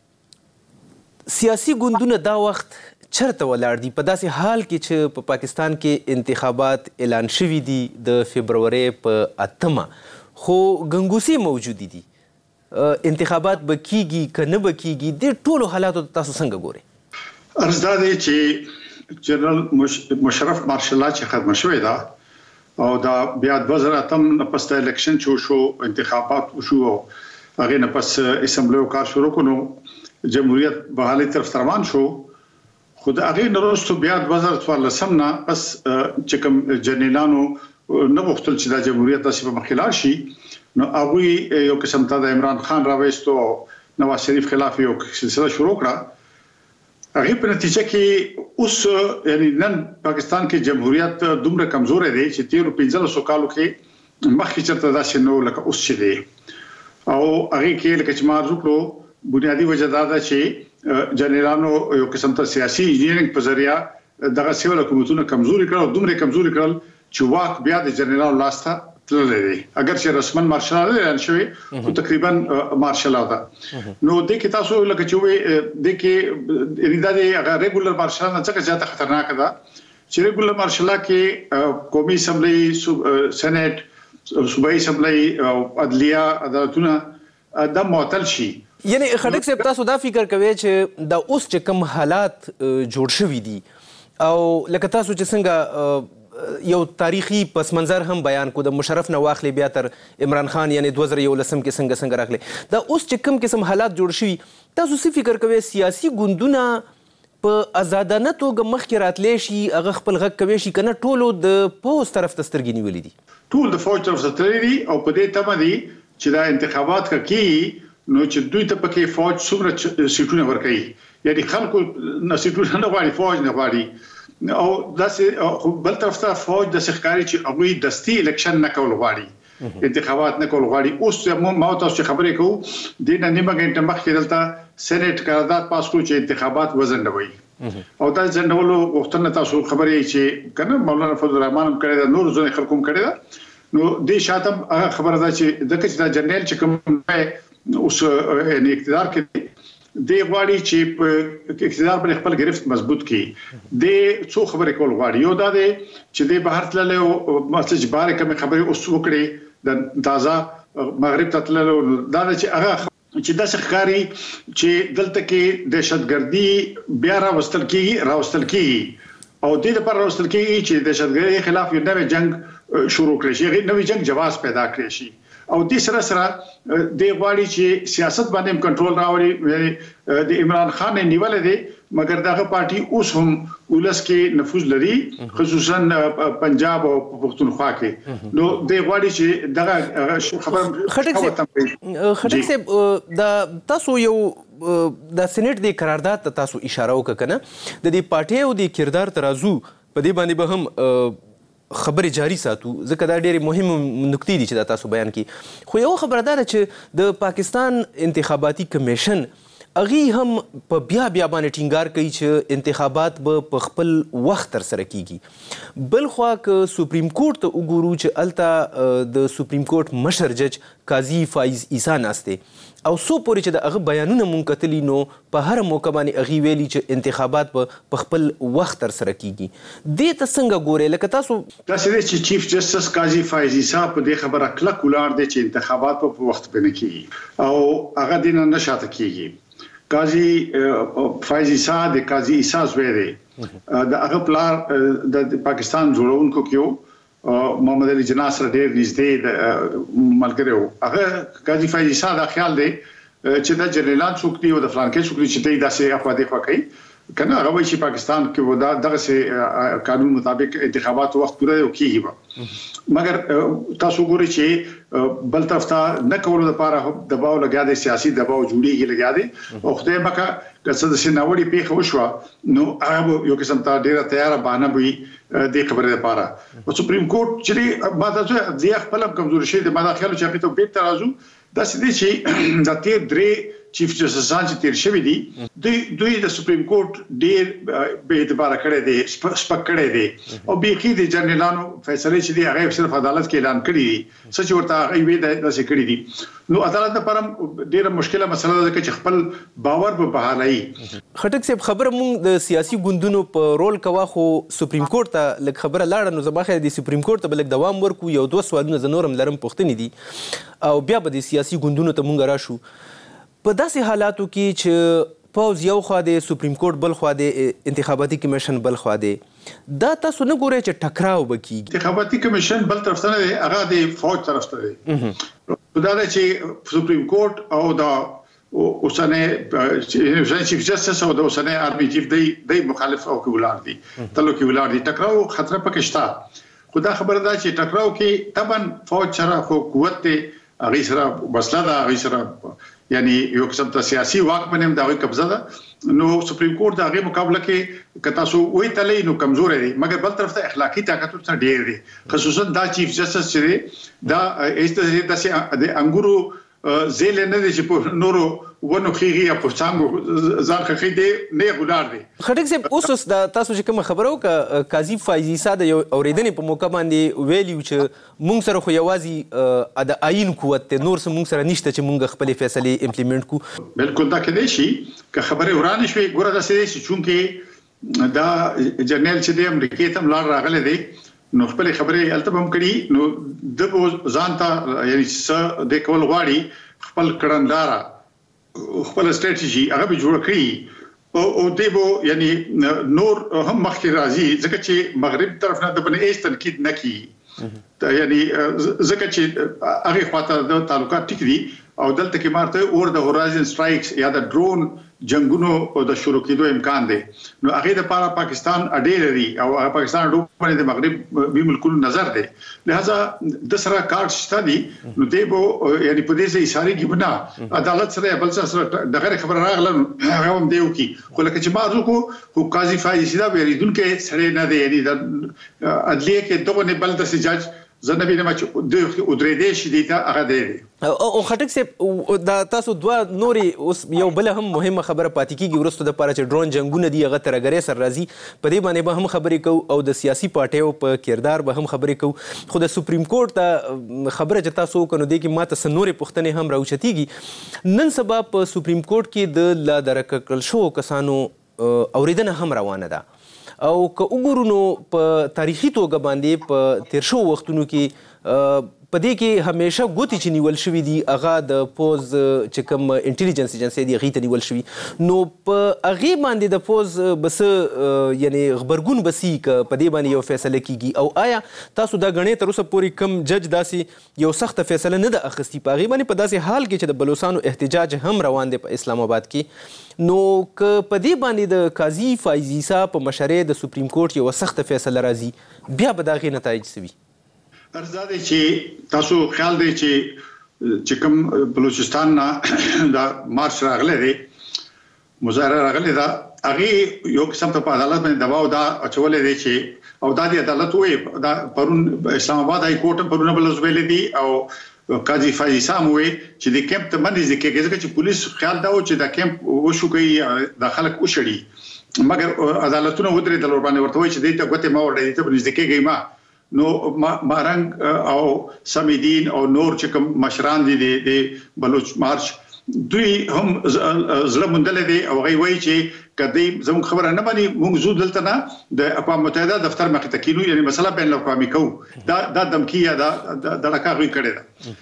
ته. سیاسي ګوندونه دا وخت چرته ولاړ دي په داسې حال کې چې په پاکستان کې انتخابات اعلان شوي دي د فبرवरी په اتمه خو ګنګوسي موجود دي. انتخابات به کیږي که نه به کیږي د ټولو حالاتو تاسو څنګه ګورئ؟ عرض دا دی چې جنرال مشرف مارشال چې ختم شوی دا او دا بیا د وزارت اتم نه پس د الیکشن چې شو انتخابات شو هغه نه پس اسمبلی کار شروع کړو جمهوریت بحالي طرف روان شو خود هغه نورستو بیا د وزارت ورلسم نه پس چې کوم جنرالانو نه وختل چې د جمهوریت تاسو په مخکلار شي نو هغه یو قسم ته د عمران خان راوېستو نواز شریف خلاف یو سلسله شروع کړه. هغه په نتیجه کې اوس یعنی نن پاکستان کې جمهوریت دومره کمزور دی چې تیر پنځه کالو کې مخکې چرته داسې نو لکه اوس چې دی او هغه کې لکه چې ما ذکر بنیادی وجه دا ده چې جنرالانو یو قسم ته سیاسي انجینرینګ په ذریعہ دغه سیول حکومتونه کمزوري کړو دومره کمزوري کړل چې واک بیا د جنرال لاسته تللی دی. اگر چې رسمن مارشال اعلان شوی خو تقریبا مارشال ده نو د کې تاسو لکه چې وې د کې ریدا دی هغه ریګولر مارشال نه څخه زیاته خطرناک ده چې ریګولر مارشال کې قومي اسمبلی سېنات صوبایي اسمبلی او عدلیه عدالتونه د معطل شي. یعنی خټک صاحب تاسو دا فکر کوئ چې دا اوس چې کوم حالات جوړ شوي دي او لکه تاسو چې څنګه یو تاریخي پس منظر هم بیان کو د مشرف نه واخلي بیا تر عمران خان یعنی دوه زره یولسم کې څنګه څنګه راغلي دا اوس چې کوم قسم حالات جوړ شوي تاسو څه فکر کوئ سیاسي ګوندونه په آزادانه توګه مخکې راتلی شي هغه خپل غږ کوي شي کنه ټولو د پوز طرف ته سترګې نیولې دي؟ ټول د فوج طرف ته تللي دي او په دې تمه دي چې دا انتخابات کوي نو چې دوی ته پکې فوج څومره سیټونه ورکړي یعنی خلکو نه سیټونه نه غواړي فوج نه غواړي او داسې بل طرف ته فوج د سخکاري چې هغه دستي الیکشن نه کول غواړي انتخابات نه کول غواړي. اوس ما تاسو خبرې کوو د نن نیمه غنټه مخکې دلته سېنات قرارداد پاس کړو چې انتخابات وزندوي او دا ځندولو وختونه تاسو خبرې چې کنه مولانا فضل الرحمن هم کړی دا نور ځنې خلکو هم کړی دا نو د شاتم هغه خبره ده چې د کچ دا جنرال چې کوم اوس ان اقتدار کې د غواړي چې په اقتدار پر خپل گرفت مضبوط کړي د څو خبرې کول غواړي یو دا دی چې د بهر تللی او مسج بارے کوم خبرې اوس وکړي د تازه مغرب ته تللی دا چې هغه چې د ښکاری چې دلته کې دهشتګردي بیا راوستل کیږي راوستل کیږي او د دې لپاره راوستل کیږي چې دهشتګردي خلاف یو نوې جنگ شروع کړي شي نوې جنگ جواز پیدا کړي شي او د سره سره د غواړي چې سیاست باندې کنټرول راوړي د عمران خان نیولې دي مګر دغه پارټي اوس هم ولس کې نفوذ لري خصوصا پنجاب او پښتونخوا کې نو د غواړي چې دغه خبر خټک خټک صاحب دا تاسو یو د سېنات د قرارداد ته تاسو اشاره وکړه کنه د دې پارټي او د کردار ترازو په دې باندې به هم خبرې جاری ساتو ځکه دا ډېرې مهمه نکتې دي چې دا تاسو بیان کړي. خو یو خبره دا ده چې د پاکستان انتخاباتي کمیشن اغي هم په بیا بیا باندې ټینګار کوي چې انتخابات به په خپل وخت تر سره کیږي. بل خوا که سپریم کورټ ته وګورو چې الته د سپریم کورټ مشر جج قاضي فایز عیسی ناسته او سو پورې چې د هغه بیانونه مونږ کتلی نو په هر موقع باندې اغي ویلي چې انتخابات په خپل وخت تر سره کیږي. دې ته څنګه ګورې لکه تاسو تاسو چې چیف جسټس قاضي فایز عیسی په دې خبره کلک ولار دی چې انتخابات په وخت باندې کیږي او هغه دین نه شاته کیږي. قاضي فایز عیسی د قاضي عیسی زوی دی د هغه پلار د پاکستان جوړونکو کېو محمد علي جناح سره ډېر نږدې د ملګری وو. هغه قاضي فایز عیسی دا خیال دی چې د جنرالان څوک دی او د فلان کې څوک دی چې دا سه اخوا دی کوي کنه هغه وایي چې پاکستان کې ودا دغه سه قانون مطابق انتخابات وخت پوره کیږي. مګر تاسو ګورئ چې بل طرف ته نه کولو لپاره دباو لګیا دی سیاسي دباو جوړیږي لګیا دی او خدای مکه که څه د سیناوړي پیښه وشوه نو هغه یو قسم ته ډیره تیار باندې وي د خبرې لپاره. او سپریم کورټ چې ما تاسو د خپل کمزوري شي د ما خیال چې هغه ته به ترازو دا سدي چې د تیر درې چیف جسټسان چې تیر شوی دي دوی دوی د سپریم کورټ ډیر به اعتبار کړی دی سپک کړی دی او بيخي د جنرالانو فیصله چې دی هغه صرف عدالت کې اعلان کړی دی سچ ورته هغه وی د څه کړی دي نو عدالت لپاره ډیره مشکله مسله ده چې خپل باور په بحالای. خټک صاحب خبره مونږ د سیاسي ګوندونو په رول کوا خو سپریم کورټ ته لک خبره لاړه نو زما خیر د سپریم کورټ ته بلک دوام ورکو یو دوه سوالونه زنورم لرم پوښتنې دي او بیا به د سیاسي ګوندونو ته مونږ راشو. په داسې حالاتو کې چې پوز یو خوا د سپریم کورټ بل خوا د انتخاباتي کمیشن بل خوا دی دا تاسو نه ګورئ چې ټکراو وکړي. انتخاباتي کمیشن بل طرف ته نه دی هغه د فوج طرف ته دی. دا چې سپریم کورټ او دا اوسنه چیف جسټس او د اوسنه آرمي چیف دی د مخالف او کولار دي تلو کولار دي ټکراو خطر پکې شته. خدا خبره ده چې ټکراو کې طبعا فوج سره خو قوت دی هغه سره وسله ده هغه سره یعنی یو قسم ته سیاسي واک باندې دا وی قبضه ده نو سپریم کورټ د هغه مقابله کې کتا سو وې تلې نو کمزور دی مګر بل طرف ته اخلاقی طاقت څخه ډیر دی خصوصا دا چیف جسټس چې دا ایسته د انګورو زیل نه دي چې په نورو ونه خيږي یا په څنګه ځان خخې دي نه ګولار دي. خټک صاحب اوس د تاسو چې کوم خبرو ک قاضي فایز عیسی د اوریدنې په موقع باندې ویلیو چې مونږ سره خو یوازې د آئین قوت ته نور سم مونږ سره نشته چې مونږ خپل فیصله امپلیمنٹ کو. بالکل دا کېدای شي که خبره ورانه شوي ګوره دا سې چې چونکه دا جنرال چې د امریکا ته ملار راغله دي نو خپل خبرې الته هم کړي نو د ځان ته یعنی څه د کول غواړي خپل کړندارا خپل استراتیژي هغه به جوړ کړي او او دیبو یعنی نور هم مخکې راځي ځکه چې مغرب طرف نه د بنې ایست تنقید نه کی یعنی ځکه چې هغه خواته د تعلقات ټیک دي او دلته کې مارته اور د هورایزن سټرایکس یا د ډرون جنگونو او د شروع کېدو امکان دی نو هغه د لپاره پاکستان اډې لري او پاکستان ډوب باندې د مغرب به بالکل نظر دی لہذا د سره کارت شته دي نو دیبو یعنی په دې سي ساري کې بنا عدالت سره بل سره دغه خبر راغله هغه هم دیو کی خو لکه چې ما زکو خو قاضي فایز عیسی دا ویریدونکو سره نه دی یعنی د عدلیه کې دغه نه بل د جج زنه به چې د ودرې دې شې دي ته هغه دی او خټک صاحب دا تاسو دوه نوري اوس یو بل هم مهمه خبره پاتې کیږي ورسته د پاره چې ډرون جنگونه دی هغه ترګری سر راځي په دې باندې به هم خبرې کو او د سیاسي پارټیو په کردار به هم خبرې کو خو د سپریم کورټ ته خبره چې تاسو کنو دی کې ماته سنوري پښتنې هم راوچتيږي نن سبا په سپریم کورټ کې د لا درکل شو کسانو اوریدنه هم روانه ده او که وګورو نو په تاریخي توګه باندې په تیر شو وختونو کې په دې کې همیشه ګوتی چې نیول شوی دی هغه د پوز چې کوم انټيليجنس ایجنسی دی هغه ته نیول شوی نو په هغه باندې د پوز بس یعنی خبرګون بسی ک په دې باندې یو فیصله کیږي او آیا تاسو دا غنې تر اوسه پورې کم جج داسي یو سخت فیصله نه ده اخستی په هغه باندې په داسې حال کې چې د بلوچستان احتجاج هم روان دی په اسلام آباد کې نو ک په دې باندې د قاضي فایز عیسی په مشرۍ د سپریم کورټ یو سخت فیصله راځي بیا به دا غي نتایج سوي ارزاده چې تاسو خیال دی چې چې کوم بلوچستان نه دا مارش راغله دی مظاهره راغله دا هغه یو قسم ته په عدالت باندې دباو دا اچولې دی چې او د عدالت وې دا پرون اسلام آباد هاي کورټ پرونه بل ویلې دي او قاضي فایز سام وې چې د کیمپ ته باندې ځکه چې پولیس خیال دا و چې دا کیمپ وشو کوي د خلک وشړي مګر عدالتونه ودرې د لور باندې ورته وي چې دې ته غوته ما ورډې ته نږدې کېږي ما نو مارنګ او سمیدین او نور چې کوم مشران دي د بلوچ مارچ دوی هم زړه مندل دي او غي وایي چې کدی زموږ خبره نه باندې موږ زو دلته نه د اقوام متحده دفتر مخ ته کینو یعنی مسله بین الاقوامي کو دا د دمکیه دا د راکاغي کړي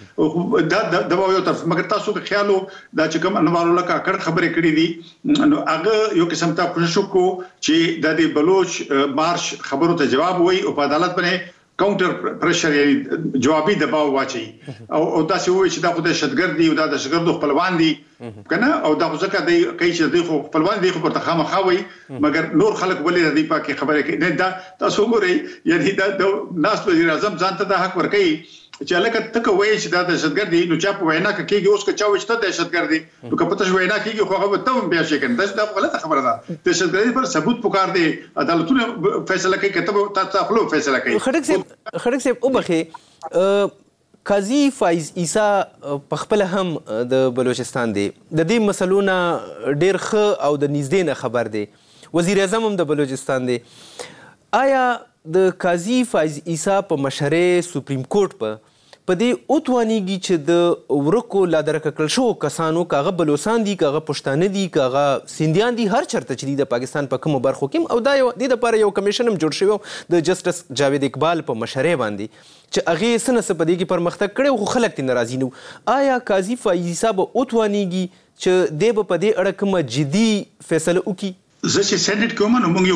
دا دا د یو طرف مګر تاسو کې خیالو دا چې کوم انوارو لکه کړه خبره کړې دي نو هغه یو قسم ته کوشش وکړو چې د بلوچ مارش خبرو ته جواب وایي او په عدالت باندې کاونټر پرشر یعنی جوابي دباو واچي او او تاسو وایي چې دا خو د شتګر دي او دا د شتګر خپلوان دي کنه او دا ځکه د کوي چې د خپلوان دي خو پر تخامه خاوي مګر نور خلک ولې د پاکي خبره کوي نه دا تاسو ګورئ یعنی دا د ناس وزیر اعظم ځان ته د حق ورکړي چې لکه تک وایي چې دا د شتګر دي نو چا په وینا کېږي اوس که چا وایي چې د شتګر دي نو که پته وینا کېږي خو هغه ته بیا شي کنه دا غلطه خبره ده د شتګر پر ثبوت پکار دي عدالتونه فیصله کوي کته تاسو خپل فیصله کوي خړک صاحب خړک صاحب او بخي قاضي فایز عیسی په خپل هم د بلوچستان دی د دې مسلونه ډیر ښه او د نږدې نه خبر دی وزیر اعظم هم د بلوچستان دی آیا د قاضي فایز عیسی په مشرۍ سپریم کورټ په په دې اوتوانیږي چې د ورکو لا درکړل شو کسانو کاغه بلوچستان دي کاغه پښتانه دي کاغه سیندیان دي هر چرته چې د پاکستان په کوم برخو کې او دا یو د لپاره یو کمیشن هم جوړ شوی د جسټس جاوید اقبال په مشرۍ باندې چې هغه سنه سپدې کې پرمختګ کړي خو خلک ته ناراضي نو آیا قاضي فایز عیسی به اوتوانیږي چې د په دې اړه کوم جدي فیصله وکړي زه چې سېنات کوم نو موږ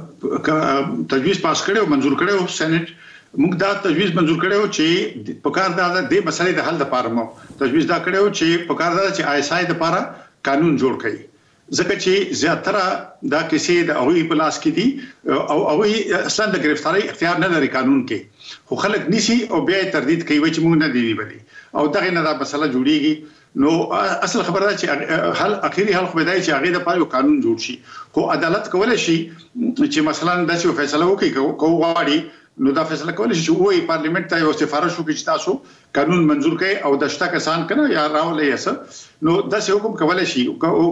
یو تجویز پاس کړو منزور کړو سېنات موږ دا تجویز منزور کړو چې په کار دا د مسلې د حل لپاره مو تجویز دا کړو چې په کار دا چې آی اس آی لپاره قانون جوړ کړي ځکه چې زیاتره دا کیسې د اوی په لاس کې دي او اوی اصلا د گرفتاری اختیار نه لري قانون کې خو خلک نشي او بیا تردید کوي چې موږ نه دی ویلي او دغه نه دا مسله جوړیږي نو اصل خبره ده چې حل اخیری حل خو بدای چې هغه د پاره قانون جوړ شي خو عدالت کولای شي چې مثلا داسې فیصله وکړي کو غواړي نو دا فیصله کولای شي چې وایي پارلیمنت ته یو سفارش وکړي چې تاسو قانون منزور کړئ او د شته کسان کنه یا راولې یې نو دا څه حکم کولای شي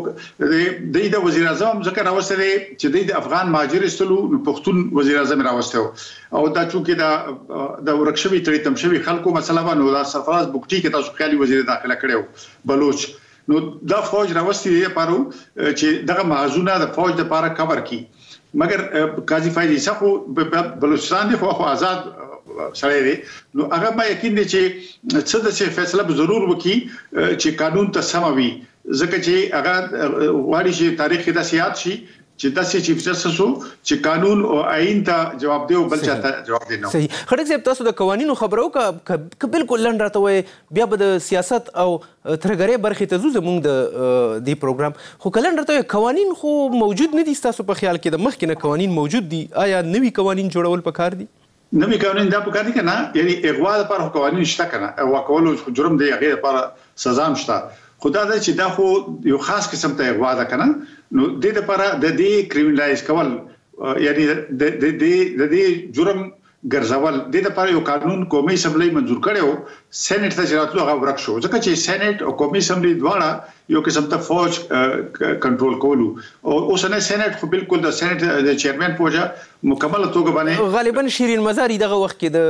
د د وزیر اعظم ذکر راوستي چې د افغان مهاجر استلو پښتون وزیر اعظم راوستي او دا چې دا د ورکشوي تړي تم شوی خلکو مسله باندې دا سرفراز بوکټي کې تاسو خیالي وزیر داخله کړو بلوچ نو دا فوج راوستي دی پاره چې دغه محزونه د فوج لپاره کور کی مگر قاضي فایز عیسی خو بلوچستان دی خو آزاد سره دی نو هغه ما یقین دی چې څه د څه فیصله به ضرور وکړي چې قانون ته سموي ځکه چې هغه واري شي تاریخ کې د سیاست شي چې داسې چیف جسټس سو چې قانون او آئین ته جواب دی او بل چاته جواب دی نو صحیح خړک صاحب تاسو د قوانینو خبرو کا بالکل لنډ راته وای بیا به د سیاست او ترګری برخې ته زموږ د دی پروګرام خو کلن راته قوانین خو موجود نه دي تاسو په خیال کې د مخکې نه قوانین موجود دي آیا نوي قوانین جوړول پکار دي نوي قوانین دا پکار دي کنه یعنی اغوا لپاره قوانین شته کنه اغوا کول جرم دی هغه لپاره سزا مشته خدا دا چې دا خو یو خاص قسم ته اغوا ده کنه نو د دې لپاره د دې کریمینلایز کول یعنی د دې د دې جرم ګرځول د دې لپاره یو قانون قومي اسمبلی منزور کړو سېنات ته راتلو هغه ورک شو ځکه چې سېنات او قومي اسمبلی دواړه یو قسم ته فوج کنټرول کولو او اوس نه سېنات خو بالکل د سېنات د چیرمن پوجا مکمل توګه باندې غالبا شیرین مزاری دغه وخت کې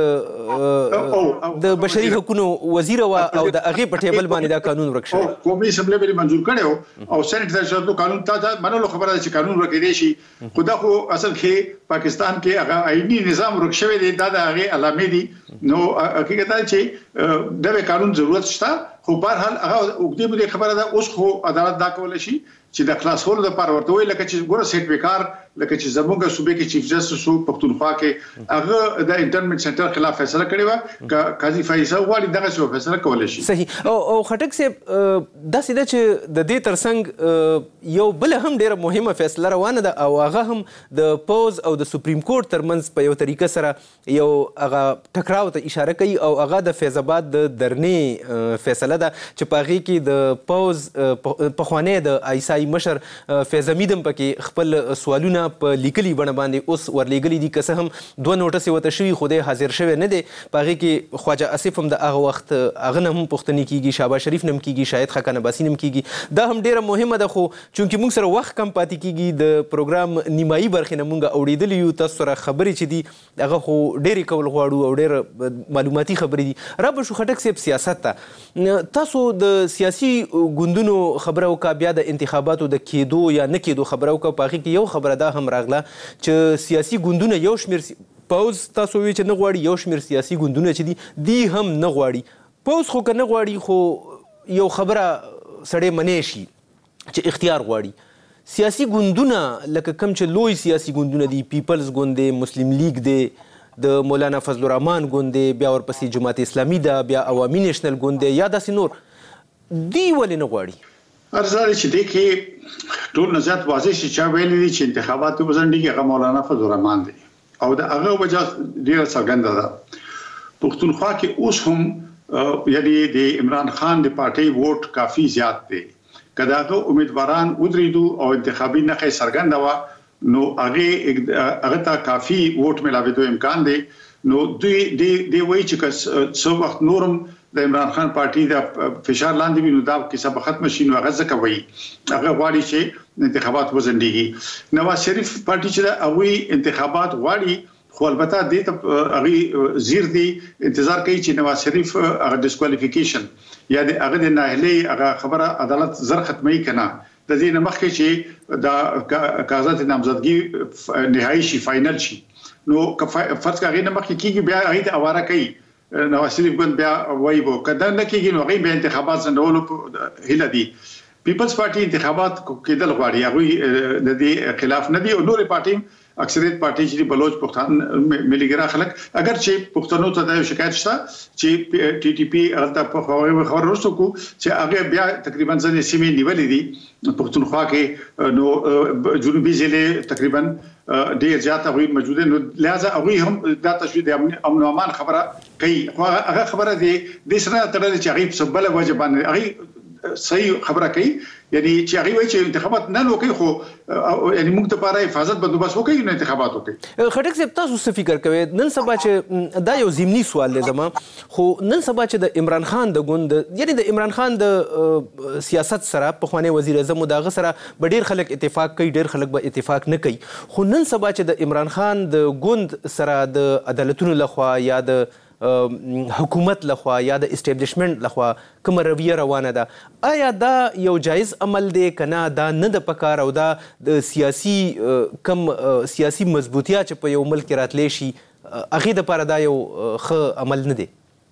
د د بشري حقوقو وزیر او د هغه په ټیبل باندې دا قانون ورک شو قومي اسمبلی به منزور کړو او سېنات ته راتلو قانون ته منلو خبره چې قانون ورکې دی شي خدا خو اصل کې پاکستان کې هغه آئینی نظام ورک شوی دی دا د هغه علامې دي نو حقیقت دا چې د قانون ضرورت شته خو په هر حال هغه وګړي به خبره ده اوس خو عدالت دا کول شي چې د خلاصولو لپاره ورته وي لکه چې ګوره سیټ بیکار لکه چې زموږ صوبې کې چیف جسټس سو پښتونخوا کې هغه د انټرنیټ سنټر خلاف فیصله کړې و قاضي فایز غواړي دغه څه فیصله کول شي صحیح او او خټک صاحب د سیده چې د دې ترڅنګ یو بل هم ډیره مهمه فیصله روانه ده او هغه هم د پوز او د سپریم کورټ ترمنځ په یو طریقه سره یو هغه ټکراو ته اشاره کوي او هغه د فیض فیض آباد د درنې فیصله ده چې په هغې کې د پوز پخوانی د ایسای مشر فیض حمید هم پکې خپل سوالونه په لیکلي بڼه باندې اوس ورلیږلي دي. که څه هم دوه نوټسې ورته شوي خو دی حاضر شوی نه دی. په هغې کې خواجه آصف هم د هغه وخت هغه نه هم پوښتنې کېږي، شهباز شریف نه هم کېږي، شاهد خاقان عباسي نه هم کېږي. دا هم ډېره مهمه ده خو چونکې موږ سره وخت کم پاتې کېږي د پروګرام نیمایي برخې نه موږ اورېدلي یو. تاسو سره خبرې چې دي هغه خو ډېرې کول غواړو او ډېر معلوماتي خبرې دي. را به شو خټک صاحب سیاست ته تاسو د سیاسي ګوندونو خبره وکړه، بیا د انتخاباتو د کېدو یا نه کېدو خبره وکړه. په هغې کې یو خبره دا هم راغله چې سیاسي ګوندونه یو شمېر پوز تاسو وی چې نه غواړي، یو شمېر سیاسي ګوندونه چې دي دی هم نه غواړي. پوز خو که نه غواړي خو یو خبره سړی منی شي چې اختیار غواړي. سیاسي ګوندونه لکه کوم چې لوی سیاسي ګوندونه دي، پیپلز ګوند دی، مسلم لیگ دی، د مولانا فضل الرحمن ګوند دی، بیا ورپسې جماعت اسلامي ده، بیا عوامي نیشنل ګوند دی یا داسې نور، دی ولې نه غواړي؟ ارزاړي چې دې کې ټول نه زیات واضح شي چې ویلي دي چې انتخابات وزندګي هغه مولانا فضل الرحمن دی او د هغه وجه ډیره څرګنده ده. پښتونخوا کې اوس هم یعنی د عمران خان د پارټي ووټ کافي زیات دی. کداغه امیدواران ودریدو او انتخابي نخې څرګنده و نو هغه هغه ته کافي ووټ ملاوي امکان دی. نو دوی د وایي چې څو وخت نورم د عمران خان پارټي د فشار لاندې وي نو دا کیسه به ختم شي. نو هغه ځکه وایي هغه غواړي چې انتخابات وزندګي. نواز شریف پارټي چې دا هغه انتخابات غواړي خو البته دې ته هغه زیر دی انتظار کوي چې نواز شریف هغه ډیسکوالیفیکیشن یا د هغه د ناهلي هغه خبره عدالت زر ختمي کنه. د دې نه مخکې چې دا کاغذات نامزدګي نهایي شي، فائنل شي، نو فرض کړئ نه مخکې کیږي بیا هغه ته اواره کوي. نواز شریف ګوند بیا وایي وو کله نه کیږي نو هغه به انتخابات ځنډولو هیله دي. پیپلز پارټي انتخابات کېدل غواړي، هغه د دې خلاف نه دي او نور پارټي اکثریت پارټي چې بلوچ پښتون مليګرا خلک اگر چې پښتنو ته د شکایت شته چې ټي ټي پی هغه په خبر ورسو کو چې هغه بیا تقریبا ځنې سیمې نیولې دي پښتونخوا کې، نو جنوبي ضلع تقریبا ډیر زیاته وي موجوده، نو لہذا هغه هم د تشویق د امن او امان خبره کوي. هغه خبره دي د سره ترلې چې هغه په بل وجه باندې هغه صحیح خبره کوي، یعنی چې هغه وایي چې انتخابات نه وکړي خو یعنی موږ ته لپاره حفاظت بندوبست وکړي نو انتخابات وکړي. خټک صاحب تاسو څه فکر کوئ نن سبا چې دا یو ضمني سوال دی زما، خو نن سبا چې د عمران خان د ګوند یعنی د عمران خان د سیاست سره پخوانی وزیر اعظم دغه سره به ډیر خلک اتفاق کوي، ډیر خلک به اتفاق نه کوي، خو نن سبا چې د عمران خان د ګوند سره د عدالتونو لخوا یا د حکومت لخوا یا د اسټابلیشمنت لخوا کوم رویه روانه ده، آیا دا یو جایز عمل دی کنه دا نه د پکار او دا د سیاسي کم سیاسي مضبوطیا چې په یو ملک راتلی شي هغې دپاره دا یو ښه عمل نه دی؟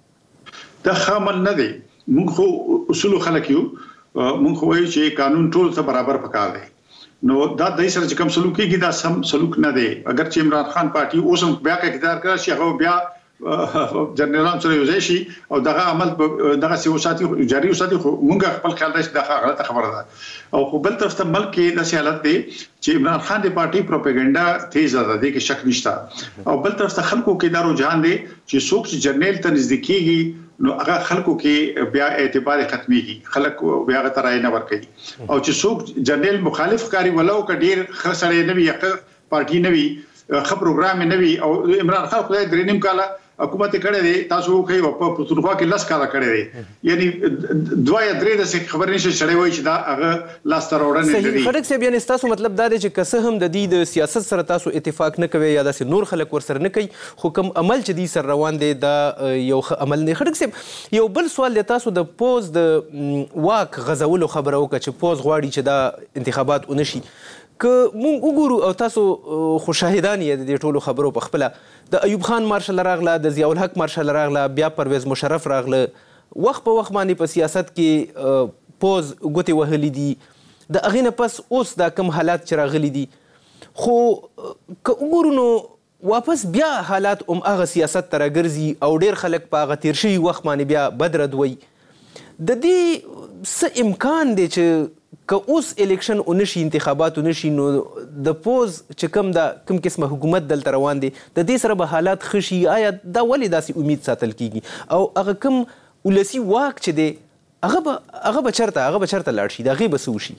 دا ښه عمل نه دی. موږ خو اصولو خلک یو، موږ خو وایو چې قانون ټول ته برابر پکار دی، نو دا د سره چې کوم سلوک کیږي دا سم سلوک نه دی. اگر چې عمران خان پارټي اوس هم بیا اقتدار کړی شي هغه بیا جنرالان سره یو ځای شي او دغه عمل دغه سیاسي جاری وساتي، خو موږ خپل خیال دی چې دا غلطه خبره ده. او خو بل طرف ته ملک کې د حالت دی چې عمران خان د پارټي پروپاګاندا تیز ده، د کې شک نشته، او بل طرف ته خلکو کې دا رجحان دی چې څوک چې جنرال ته نږدې کیږي نو هغه خلکو کې بیا اعتبار ختميږي، خلک بیا غته رائے نه ورکوي، او چې څوک جنرال مخالف کاری ولو کډیر خسرې نه وي یا پارټي نه وي خبر پروګرام نه وي، او عمران خان خدای درې نیم کاله حکومت کړي دي، تاسو کوي په پښتونخوا کې لاس کاله کړي دي، یعنی دوه یا درې د خبرې نشي شړې وای چې دا هغه لاس تر وړاندې صحیح. خټک صاحب یعنی تاسو مطلب دا دی چې که هم د دې د سیاست سره تاسو اتفاق نه کوي یا داسې نور خلک ورسره نه کوي، خو کوم عمل چې دی سره روان دی دا یو ښه عمل نه. خټک صاحب یو بل سوال دی، تاسو د پوز د واک غځولو خبره وکړه چې پوز غواړي چې دا انتخابات ونشي. که مونږ وګورو او تاسو خو شاهدان یې د دې ټولو خبرو په خپله، د ایوب خان مارشل راغله، د ضیاء الحق مارشل راغله، بیا پرویز مشرف راغله، وخت په وخت باندې په سیاست کې پوز ګوتې وهلي دي، د هغې نه پس اوس دا کم حالات چې راغلي دي، خو که وګورو نو واپس بیا حالات هم هغه سیاست ته راګرځي او ډېر خلک په هغه تیر شوي وخت باندې بیا بد رد وایي. د دې څه امکان دی چې که اوس الیکشن اونشي انتخابات اونشي نو د پوز چې کوم دا کوم قسمه حکومت دلته روان دي د دې سره به حالات خشي آیا دا ولې داسې امید ساتل کیږي او هغه کوم ولسی واک چې دی هغه به هغه به چرته هغه به چرته لاړ شي دا غي به سوشي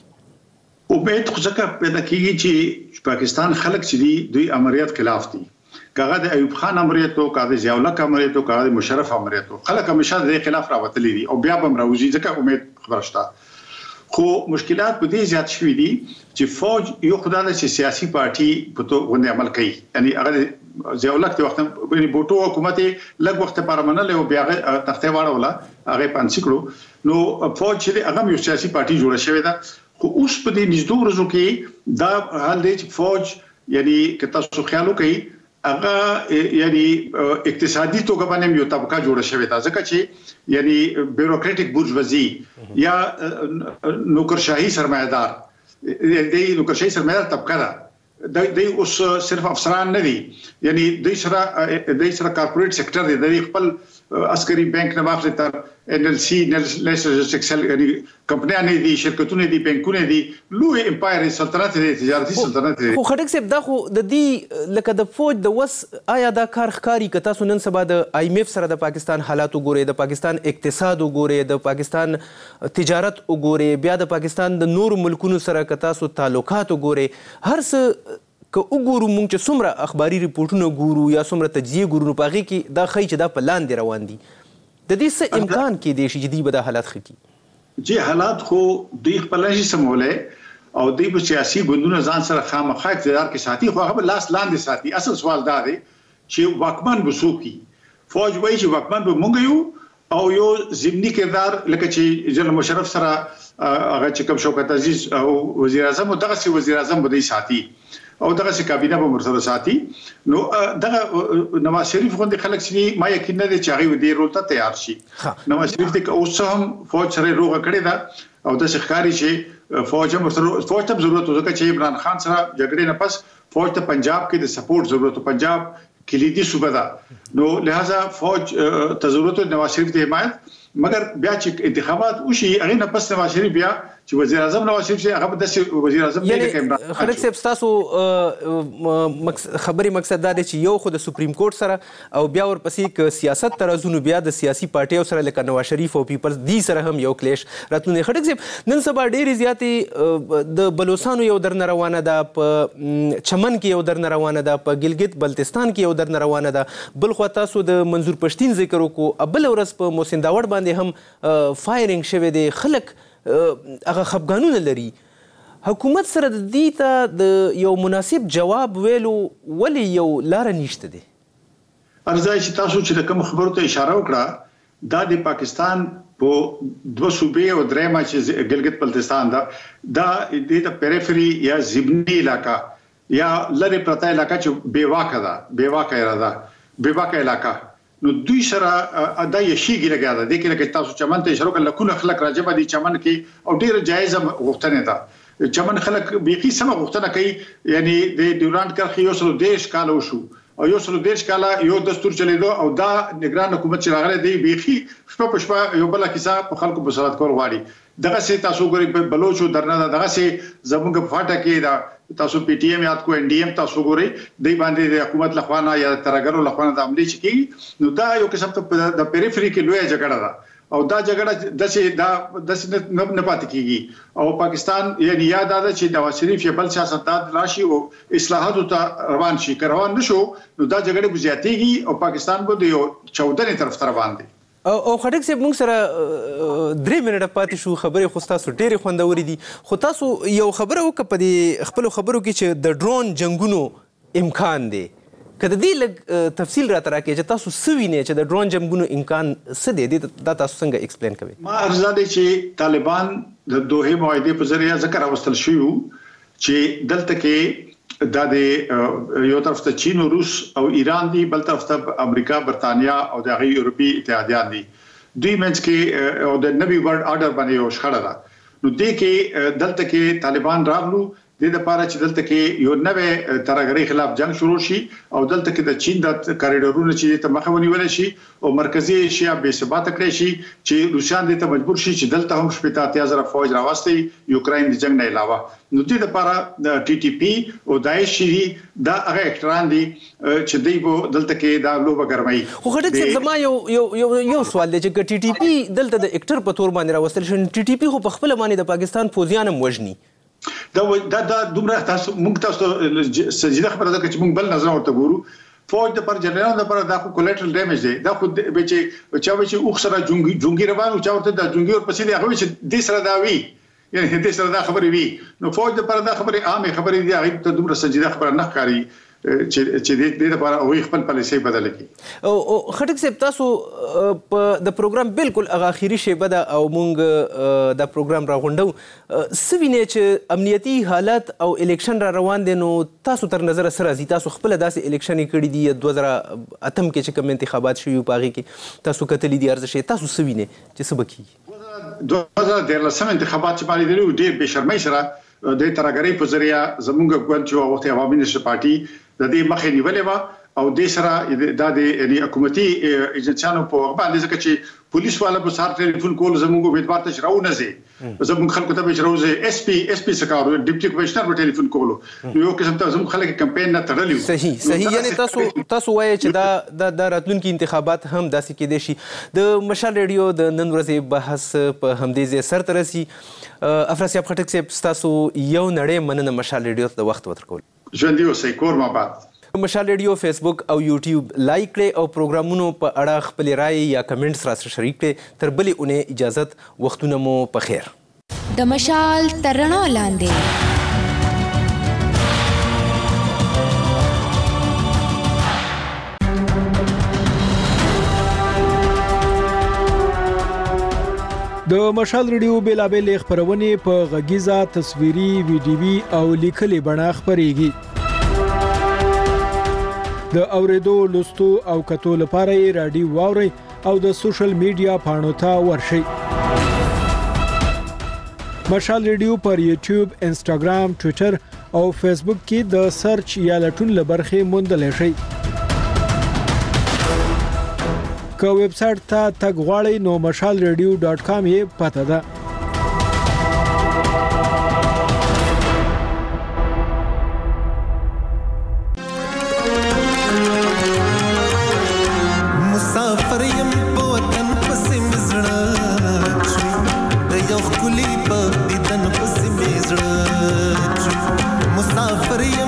امید خو ځکه پیدا کیږي چې پاکستان خلک چې دي دوی امریت خلاف دي کاغه د ایوب خان امریت او کاغه ضیاء الله امریت او کاغه مشرف امریت خلک همیشه د خلاف راوتلي دي او بیا به راوځي ځکه امید خبره شته خو مشکلات په دې زیات شوي دي چې فوج یو خدای د سیاسي پارټي په تو باندې عمل کوي یعنی هغه ضیاء الله ته وخت په بوټو حکومت لږ وخت پر منل او بیا تخته واړوله هغه پانسي کړو نو فوج چې هغه یو سیاسي پارټي جوړه شوې ده خو اوس په دې نږدې ورځو کې دا حال دی چې فوج یعنی که تاسو خیال وکړئ هغه یعنی اقتصادي توګه باندې یو طبقه جوړه شوې ده ځکه چې یعنی بیوروکراټیک بورژوازي یا نوکرشاهي سرمایدار د نوکرشاهي سرمایدار طبقه ده د اوس صرف افسران نه دي یعنی د سره د سره کارپوریټ سېکټر دی د خپل عسکري بانک نه واخلي تر ان ال سي نېشنل سیکسل یعنی کمپنیان دي شرکتونه دي بانکونه دي لوی امپایر سلطنت دي تجارتي سلطنت دي خو خټک صاحب دا خو د دې لکه د فوج د وس آیا دا کار ښکاری که تاسو نن سبا د آی ایم ایف سره د پاکستان حالات وګورئ د پاکستان اقتصاد وګورئ د پاکستان تجارت وګورئ بیا د پاکستان د نور ملکونو سره که تاسو تعلقات وګورئ هر څه که وګورو مونږ چې څومره اخباري ریپورټونه ګورو یا څومره تجزیه ګورو نو په هغې کې دا ښایي چې دا په لاندې روان دي د دې څه امکان کیدی شي چې دوی به دا حالات ښه کړي چې حالات خو دوی خپل نشي سمولی او دوی په سیاسي ګوندونو ځان سره خامخا اقتدار کې ساتي خو هغه لاس لاندې ساتي اصل سوال دا دی چې واکمن به څوک وي فوج وایي چې واکمن به موږ یو او یو ضمني کردار لکه چې جنرال مشرف سره هغه چې کوم شوکت عزیز او وزیر اعظم دغه وزیر اعظم به دوی ساتي او دغه څه کابینه به مرسته ساتي نو دغه نواز شریف غوندي خلک چې ما یقین نه دي چې هغه دې رول ته تیار شي نواز شریف دې اوس هم فوج سره روغه کړې ده او د ښکاری چې فوج هم سره فوج ته ضرورت وکړي چې عمران خان سره جګړې نه پس فوج ته پنجاب کې د سپورټ ضرورت پنجاب کلیدي صوبه ده نو لہذا فوج ته ضرورت نواز شریف ته حمایت مگر بیا چې انتخابات وشي هغه نه پس نواز شریف بیا چې وزیر اعظم نواز شریف چې هغه د وزیر اعظم نه کوي خلک صاحب تاسو خبري مقصد دا دی چې یو خو د سپریم کورټ سره او بیا ورپسې ک سیاست ترازونو بیا د سیاسي پارټیو سره لکه نواز شریف او پیپلز دی سره هم یو کلیش راتلونی خلک صاحب نن سبا ډېری زیاتې د بلوچستان یو درنه روانه ده په چمن کې یو درنه روانه ده په ګلګت بلتستان کې یو درنه روانه ده بل خو تاسو د منظور پښتين ذکر وکړو ابل ورځ په محسن داوړ باندې هم فایرینګ شوه دي خلک هغه خفګانونه لري حکومت سره د دې ته د یو مناسب جواب ویلو ولې یو لار نشته دی ارزای چې تاسو چې کوم خبرو ته اشاره وکړه دا د پاکستان په دوه صوبې او درېما چې ګلګت بلتستان دا دا د پیریفری یا ضمني علاقہ یا لری پرته علاقہ چې بیواکه ده بیواکه را ده بیواکه علاقہ نو دوی سره ادا یشيږي لګا ده د کې لکه تاسو چمن ته اشاره کړل کله خلک راجبه دي چمن کې او ډیره جایزه غوښتنه ده چمن خلک بيخي سم غوښتنه کوي یعنی د ډیورانت کرخي یو سره دیش کال وشو او یو سره دیش کال یو دستور چلیدو او دا نگران حکومت چې راغله دی بيخي شپه پښپا یو بل کیسه په خلکو بصارت کول غواړي دغه سي تاسو ګوري بلوچو درنه دغه سي زموږ فاټه کې دا تاسو پی ټی ایم یاد کو ان ډی ایم تاسو ګوري د باندې د حکومت لخوانه یا ترګرو لخوانه د عملي چکی نو دا یو قسم ته د پیریفری کې لوی جګړه ده او دا جګړه د چې دا د نه پاتې کیږي او پاکستان یعنی یاد ده چې نواز شریف یې بل سیاستدان راشي او اصلاحات ته روان شي روان نشو نو دا جګړه زیاتېږي او پاکستان به د یو چودنې طرف ته روان دي او او خټک صاحب موږ سره درې منټه پاتې شو خبرې خو تاسو ډېرې خوندورې دي خو تاسو یو خبره وکړه په دې خپلو خبرو کې چې د ډرون جنګونو امکان دی که د دې لږ تفصیل راته راکړئ چې تاسو څه وینئ چې د ډرون جنګونو امکان څه دی دا تاسو څنګه ایکسپلین کوئ ما عرض دی چې طالبان د دوحې معاهدې په ذریعه ذکر راوستل شوي چې دلته کې دا د یو طرف ته چین او روس او ایران دی بل طرف ته امریکا برتانیا او د غیر یورپی اتحادیان دي دوی منځ کې او د نوی ورلد آرډر باندې یو شخړه ده نو دې کې دلته کې طالبان راغلو د لپاره چې دلته کې یو نوې ترهګرۍ خلاف جنگ شروع شي او دلته کې د چین د کاریډورونو چې ته مخه ونیول شي او مرکزی ایشیا به ثبات کړی شي چې روسیان د ته مجبور شي چې دلته هم شپږ اتیا زره فوج راوستي یوکرين د جنگ نه علاوه نو د لپاره د ټي ټي پی او داعش شي دا هغه اکټران دي چې دوی وو دلته کې دا لوبه ګرمای خو غټ زما یو یو یو سوال دی چې ټي ټي پی دلته د اکټر په تور باندې راوستل شي ټي ټي پی خو په خپل باندې د پاکستان فوجیان وژني دا دا دا دومره تاسو موږ تاسو سجده خبره ده چې موږ بل نظر ورته ګورو فوج د پر جنرال د پر دا خو کولیټرل ډیمیج دی دا خو به چې چا چې اوخ سره جونګي جونګي روانو چا ورته د جونګي ور پسې دی هغه چې د سره دا وی یعنی د سره دا خبره وی نو فوج د پر دا خبره عامه خبره دی هغه ته دومره سجده خبره نه ښکاری چې چې د دې لپاره او خپل پالیسي بدل کړي او خټک صاحب تاسو په د پروګرام بالکل هغه اخیری شیبه ده او مونږ دا پروګرام راغونډو سوینه چې امنیتي حالت او الیکشن را روان دي نو تاسو تر نظر سره زی تاسو خپل داسې الیکشن کړی دی دوه زره اتم کې چې کوم انتخابات شوي پاغي کې تاسو کتلې دي ارزښت تاسو سوینه چې سبکی دوه زره درلسم انتخابات چې باندې دی ډېر به شرمای سره د ترګری په ذریعہ زموږ ګوند چې وخت عوامي نشه پارټي د دې مخې نیولې و او د سره د یعنی حکومتي ایجنسیانو په باندې ځکه چې پولیس والا په سار ټلیفون کول زموږ امیدوار ته شراو نه زی زموږ خلکو ته شراو اس پی اس پی سکارو ډیپټي کمشنر په ټلیفون کولو یو قسم ته زموږ خلک کمپاین نه تړلیو صحیح صحیح یعنی تاسو تاسو وایي چې دا د راتلونکو انتخابات هم داسې کېدې شي د مشال ریډیو د نن ورځې بحث په همدې ځای سر ترسي افراسیاب خټک صاحب تاسو یو نړۍ مننه مشال ریډیو ته وخت ورکول ژوندۍ اوسئ کور ماباد مشال ریډیو فیسبوک او یوټیوب لایک کړئ او پروګرامونو په اړه خپل رائے یا کمنټس را سره شریک کړئ تر بلې اونۍ اجازت وختونه مو په خیر د مشال ترڼا لاندې د مشال ریډیو بیلابېل خبرونه په غږیزه تصویري ویډیوي او لیکلي بڼه خبريږي د اوریدو لوستو او کتو لپاره یې رادیو واوري او د سوشل میډیا پاڼو ته ورشئ مشال ریډیو پر یوټیوب انسټاګرام ټوئیټر او فیسبوک کې د سرچ یا لټون لبرخه موندل شئ که ویب سټ ته تګ غواړئ نو مشال ریډیو ډاټ کام یې پته ده مسافر